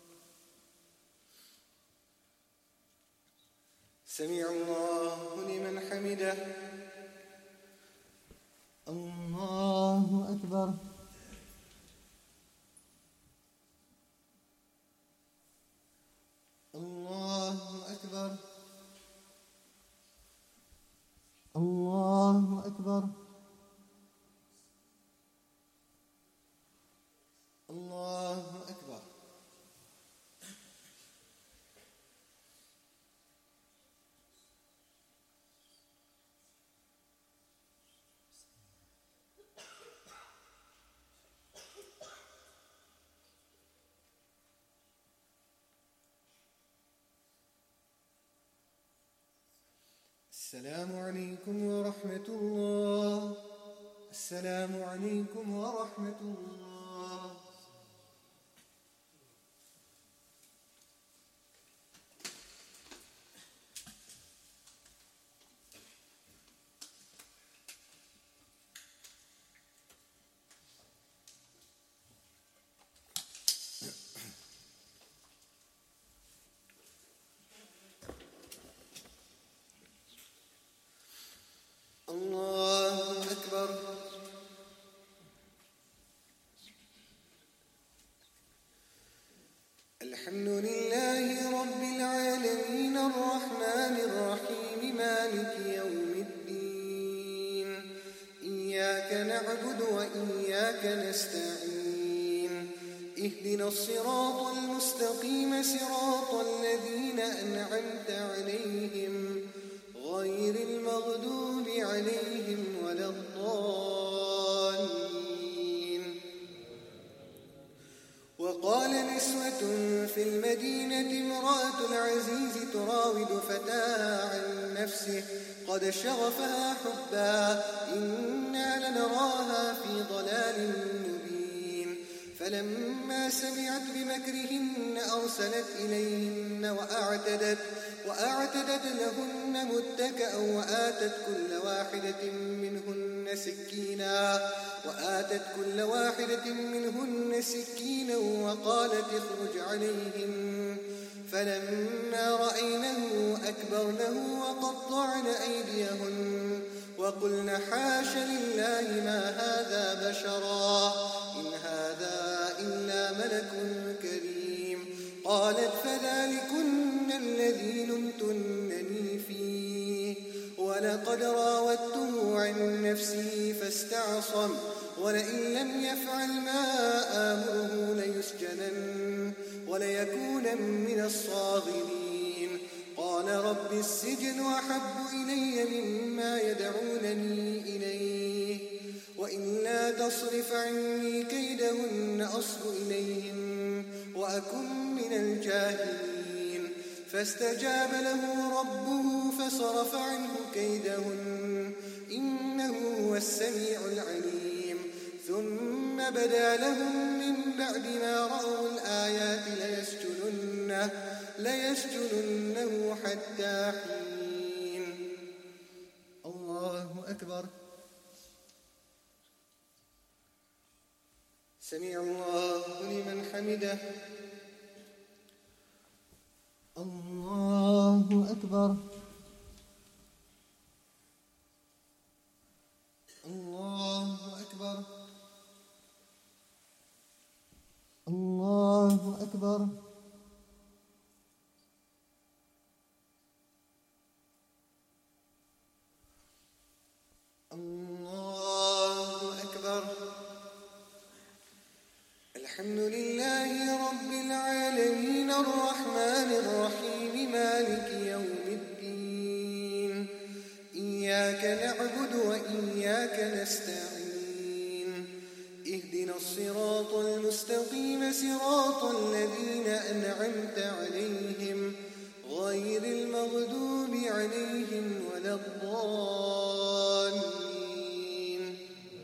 سمع الله لمن حمده. الله أكبر. الله أكبر. الله أكبر. الله أكبر. السلام عليكم ورحمة الله. السلام عليكم ورحمة الله. الله أكبر. الحمد لله رب العالمين الرحمن الرحيم مالك يوم الدين إياك نعبد وإياك نستعين اهدنا الصراط المستقيم صراط الذين أنعمت عليهم غير المغضوب عليهم ولا الضالين. وقال نسوة في المدينة امرأة العزيز تراود فتاها عن نفسه قد شغفها حبا إنا لنراها في ضلال مبين فلما سمعت بمكرهن أرسلت إليهن وأعتدت وأعتدت لهن متكأ وآتت كل واحدة منهن سكينا وآتت كل واحدة منهن سكينا وقالت اخرج عليهم فلما رأينه أكبرنه وقطعن أيديهن وقلن حاش لله ما هذا بشرا إن هذا إلا ملك كريم. قالت فذلكن الذي لمتنني فيه لقد راودته عن نفسه فاستعصم ولئن لم يفعل ما آمره ليسجنن وليكون من الصاغرين قال رب السجن أحب إلي مما يدعونني إليه وإلا تصرف عني كيدهن أصب إليهن وأكن من الجاهلين فاستجاب له ربه فصرف عنه كيدهن إنه هو السميع العليم ثم بدا لهم من بعد ما رأوا الآيات ليسجننه, ليسجننه حتى حين. الله أكبر. سمع الله لمن حمده. الله أكبر. الله أكبر. الله أكبر. الله أكبر. الحمد لله رب العالمين الرحمن الرحيم مالك يوم الدين إياك نعبد وإياك نستعين اهدنا الصراط المستقيم صراط الذين أنعمت عليهم غير المغضوب عليهم ولا الضالين.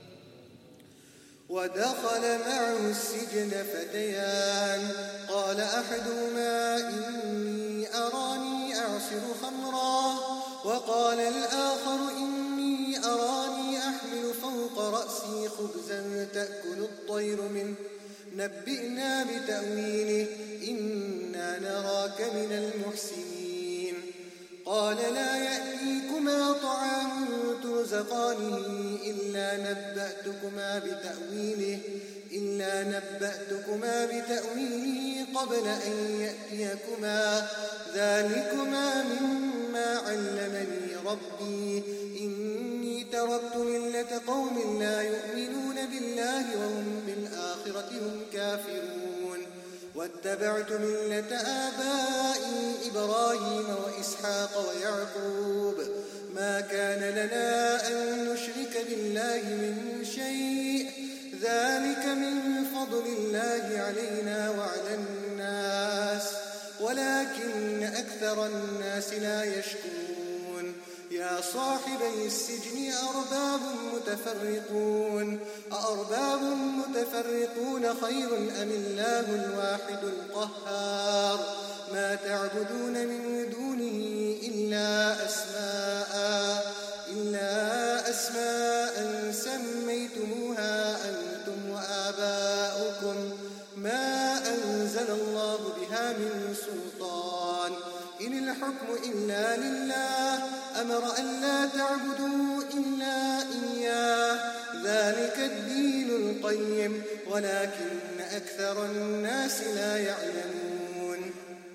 ودخل معه السجن فتيان قال أحدهما إني أراني أعصر خمرا وقال الآخر إني أراني أحمل فوق رأسي خبزا تأكل الطير منه نبئنا بتأويله إنا نراك من المحسنين. قال لا يأتيكما طعام ترزقانه إلا نبأتكما بتأويله إلا نبأتكما بتأويله قبل أن يأتيكما ذلكما مما علمني ربي إني تركت ملة قوم لا يؤمنون بالله وهم بالآخرة هم كافرون واتبعت ملة آبائي إبراهيم وإسحاق ويعقوب ما كان لنا أن نشرك بالله من شيء ذلك من فضل الله علينا وعلى الناس ولكن أكثر الناس لا يشكرون. يا صاحبي السجن أرباب متفرقون أأرباب متفرقون خير أم الله الواحد القهار ما تعبدون من دونه إلا أسماء إلا أسماء سميتموها أنتم وآباؤكم ما أنزل الله بها من سلطان إن الحكم إلا لله أمر أن لا تعبدوا إلا إياه ذلك الدين القيم ولكن أكثر الناس لا يعلمون.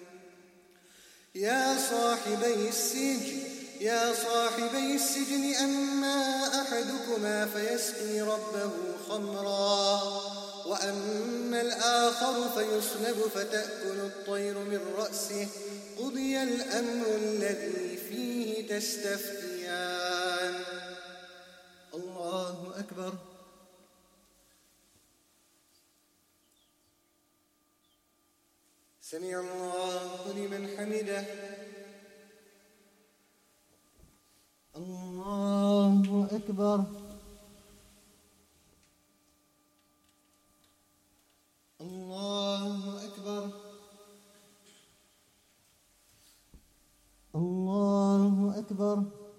يا صاحبي السجن يا صاحبي السجن أما أحدكما فيسقي ربه خمرا وأما الآخر فيصلب فتأكل الطير من رأسه قضي الأمر الذي فيه تستفتيان. الله أكبر. سمع الله لمن حمده. الله أكبر. الله أكبر. الله أكبر.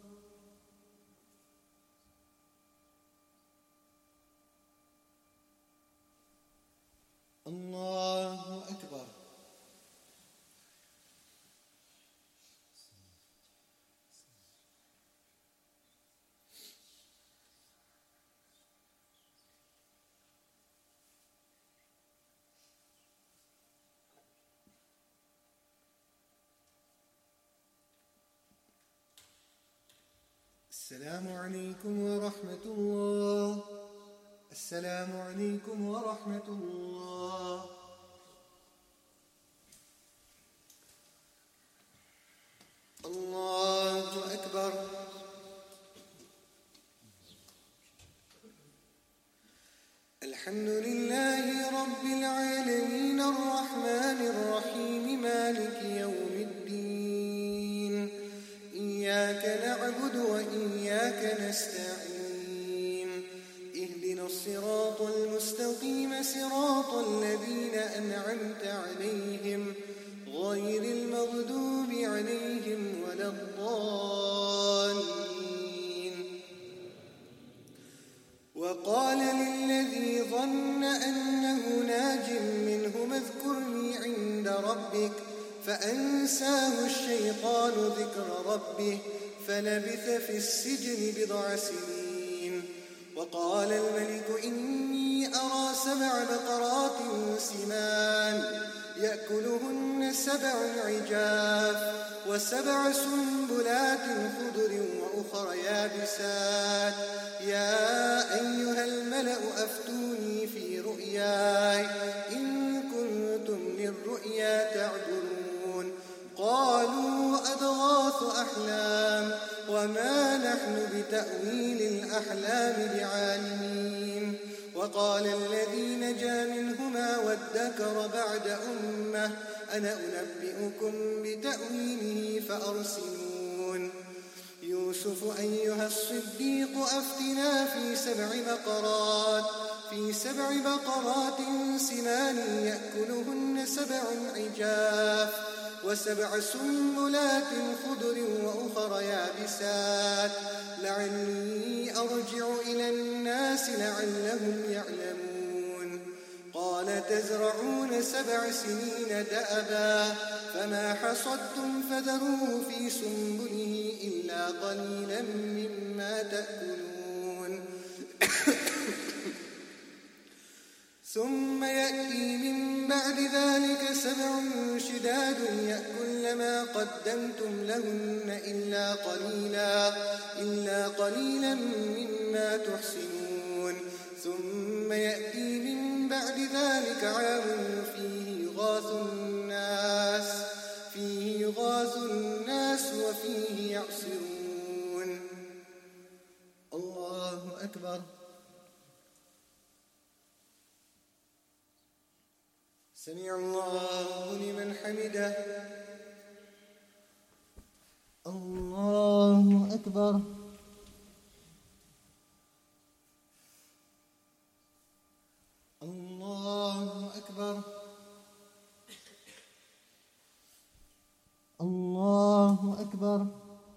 الله أكبر. السلام عليكم ورحمة الله. السلام عليكم ورحمة الله. الله أكبر. الحمد لله رب العالمين الرحمن الرحيم مالك يوم الدين. إياك نعبد وإياك نستعين. اهدنا الصراط المستقيم صراط الذين أنعمت عليهم غير المغضوب عليهم ولا الضالين. وقال للذي ظن أنه ناج منهما اذكرني عند ربك فأنساه الشيطان ذكر ربه فلبث في السجن بضع سنين. وقال الملك إني أرى سبع بقرات سمان يأكلهن سبع عجاف وسبع سنبلات خضر وأخر يابسات. يا أيها الملأ أفتوني في رؤياي إن كنتم للرؤيا تعبرون. قالوا أضغاث أحلام وما نحن بتأويل الأحلام بعالمين. وقال الذي نجا منهما وادكر بعد أمة أنا أنبئكم بتأويله فأرسلون. يوسف أيها الصديق أفتنا في سبع بقرات في سبع بقرات سمان يأكلهن سبع عجاف وسبع سنبلات خضر وأخر يابسات لعلي أرجع إلى الناس لعلهم يعلمون. قال تزرعون سبع سنين دأبا فما حصدتم فذروه في سنبله إلا قليلا مما تأكلون. ثم يأتي من بعد ذلك سبع شداد يأكل ما قدمتم لهن إلا قليلا إلا قليلا مما تحسنون. ثم يأتي من بعد ذلك عام فيه يغاث الناس فيه يغاث الناس وفيه يعصرون. الله أكبر. سمع الله لمن حمده. الله أكبر. الله أكبر. الله أكبر.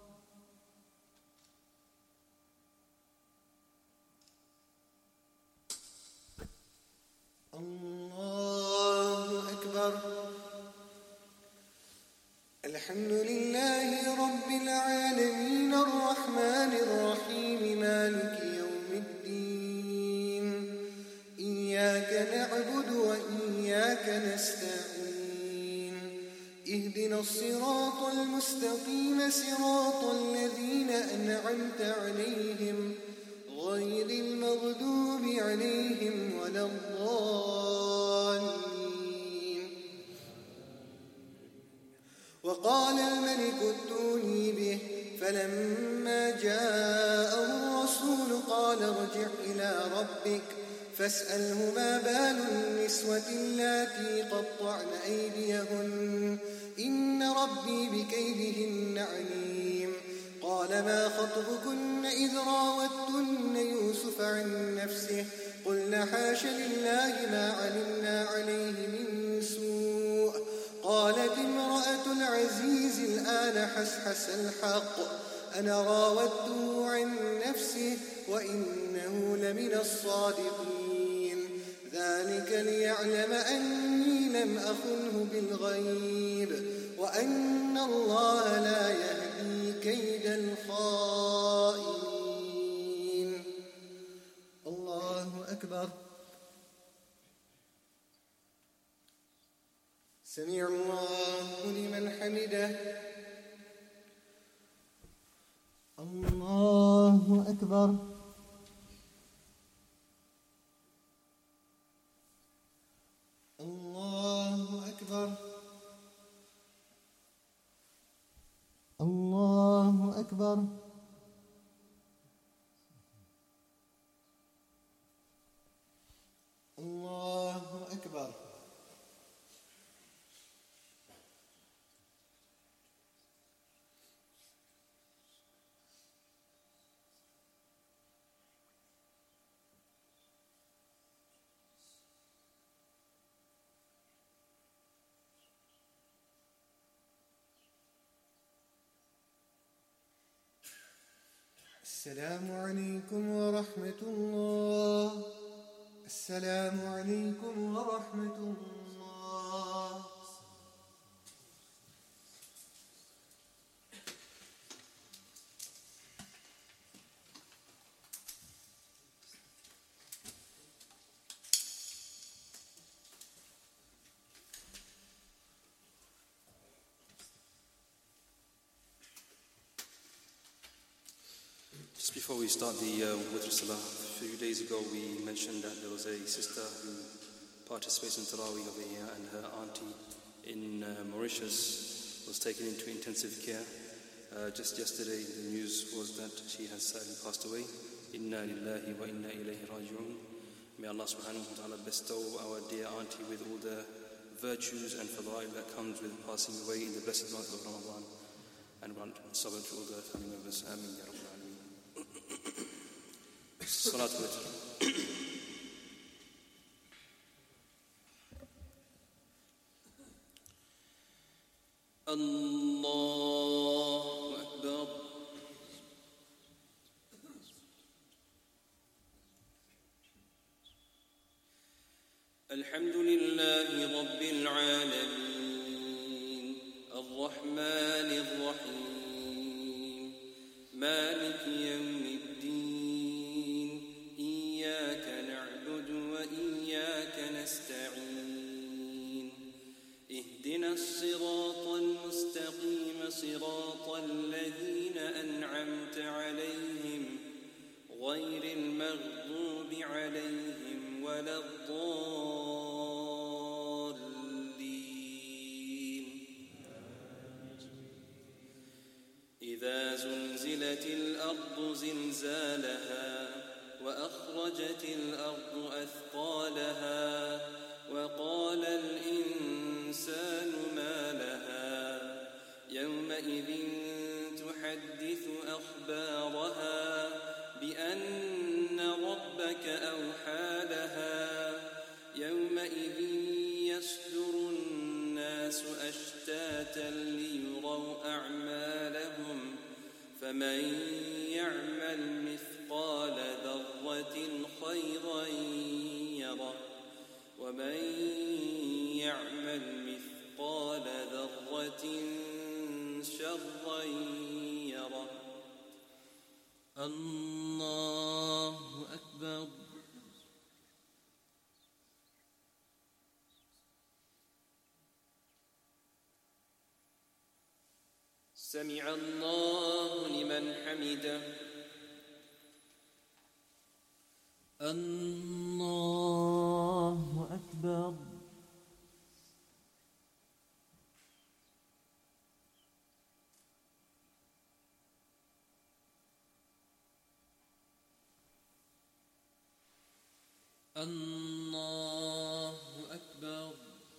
الله أكبر. الحمد لله رب العالمين الرحمن الرحيم مالك يوم الدين. إياك نعبد وإياك نستعين. اهدنا الصراط المستقيم صراط الذين أنعمت عليهم غير المغضوب عليهم ولا الضالين. وقال الملك ائتوني به فلما جاءه الرسول قال ارجع إلى ربك فاسأله ما بال النسوة اللاتي قطعن أيديهن إن ربي بكيدهن عليم. قال ما خطبكن إذ راوتن يوسف عن نفسه قلنا حاش لله ما علمنا عليه من سوء. قالت امرأة العزيز الآن حسحس الحق أنا راودته عن نفسه وإنه لمن الصادقين. ذلك ليعلم أني لم أخنه بالغيب وأن الله لا يهدي كيد الخائنين. الله أكبر. سمع الله لمن حمده. الله أكبر الله أكبر الله أكبر الله أكبر السلام عليكم ورحمة الله السلام عليكم ورحمة الله Just before we start the uh, Witr Salah, a few days ago we mentioned that there was a sister who participates in Taraweeh over here, and her auntie in uh, Mauritius was taken into intensive care. Uh, just yesterday the news was that she has sadly passed away. Inna lillahi wa inna ilayhi raji'un. May Allah subhanahu wa ta'ala bestow our dear auntie with all the virtues and fadail that comes with passing away in the blessed month of Ramadan, and grant sabr to all the family members. Ameen ya Rabbal Alameen. Salat Witr. Allahu Akbar. Alhamdulillahi Rabbil Alameen Ar-Rahmanir Rahim Maliki Yawmiddin Iyyaka na'budu wa iyyaka nasta'in Ihdina as-sirata al-mustaqim sirata alladhina an'amta 'alayhim ghayril maghdubi 'alayhim waladdallin إذا زلزلت الأرض زلزالها وأخرجت الأرض أثقالها وقال الإنسان ما لها يومئذ تحدث أخبارها بأن ربك أوحى لها يومئذ يصدر الناس أشتاتا ليروا أعمالهم فمن يعمل مثقال ذرة خيرا يره ومن يعمل مثقال ذرة شرا يره الله أكبر. سمع الله لمن حمده. الله أكبر. الله أكبر.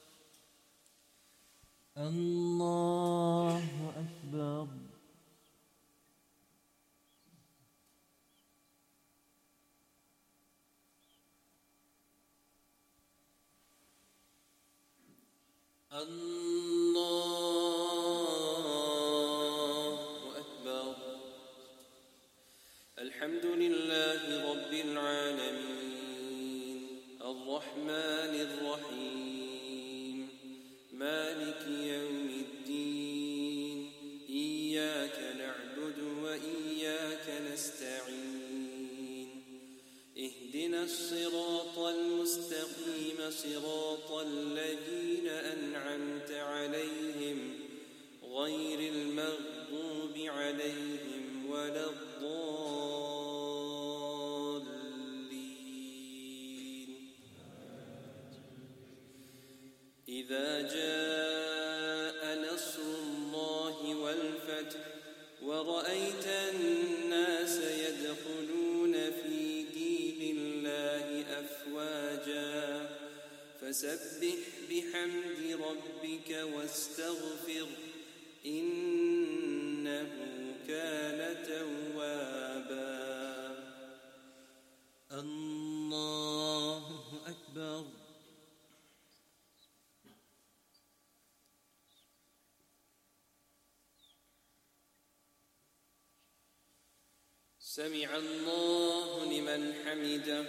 الله أكبر. الله أكبر. الحمد لله رب العالمين الرحمن الرحيم مالك يوم الدين إياك نعبد وإياك نستعين اهدنا الصراط المستقيم صراط الذين أنعمت عليهم غير المغضوب عليهم ولا الضالين إذا جاء نصر الله والفتح ورأيت الناس يدخلون في دين الله أفواجا فسبح بحمد ربك واستغفر إنه كان توابا. الله أكبر. سمع الله لمن حمده.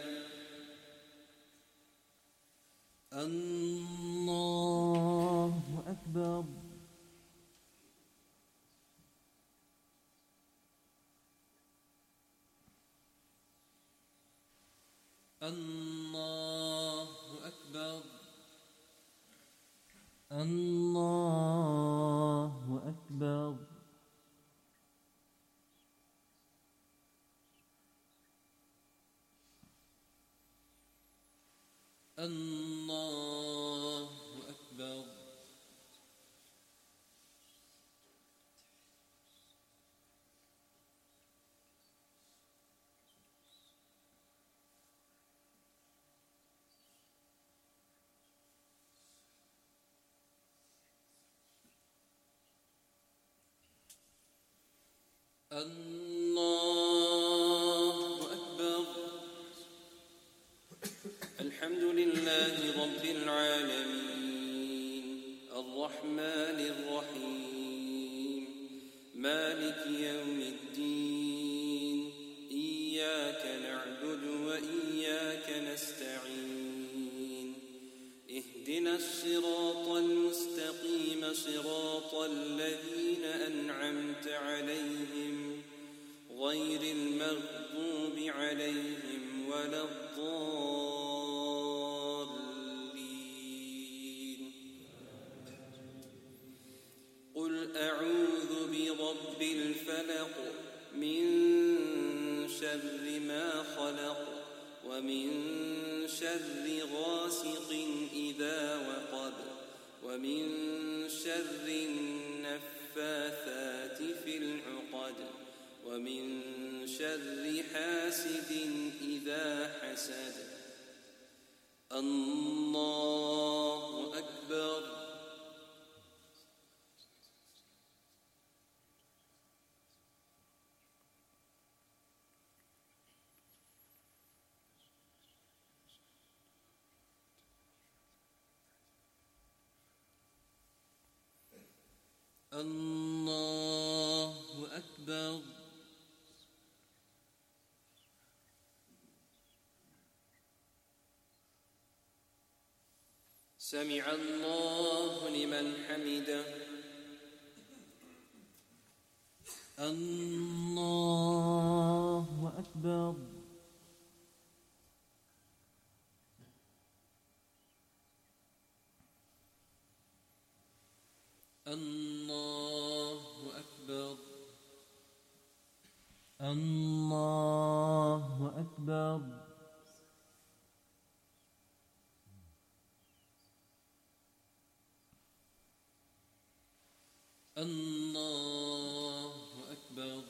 الله أكبر. الله أكبر. الله أكبر. الله أكبر. الله أكبر. الحمد لله رب العالمين الرحمن الرحيم مالك يوم الدين إياك نعبد وإياك نستعين اهدنا الصراط المستقيم صراط الذين أنعمت عليهم غير المغضوب عليهم ولا الضالين. قل أعوذ برب الفلق من شر ما خلق ومن شر غاسق إذا وقب ومن شر النفاثات في العقد ومن شر حاسد إذا حسد. الله أكبر. الله أكبر. سمع الله لمن حمده. الله أكبر. الله أكبر. الله أكبر. الله أكبر.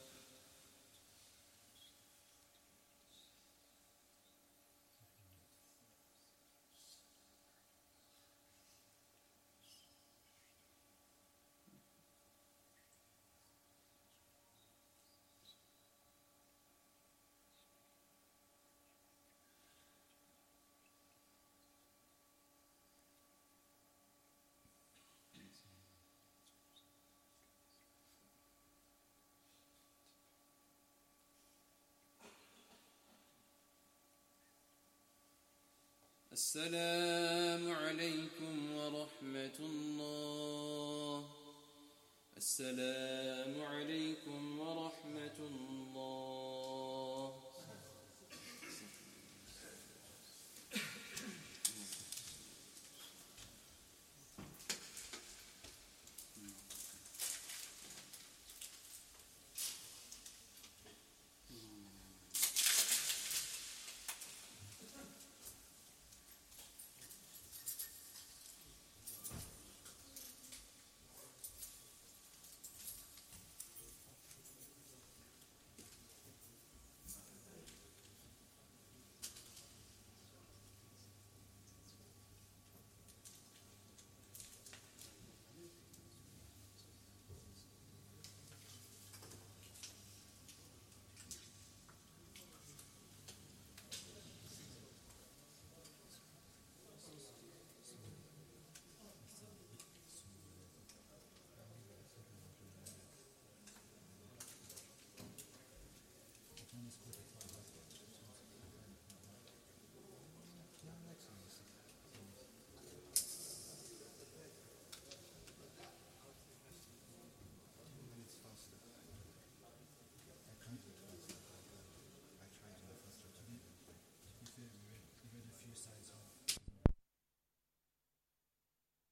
السلام عليكم ورحمة الله. السلام عليكم ورحمة الله.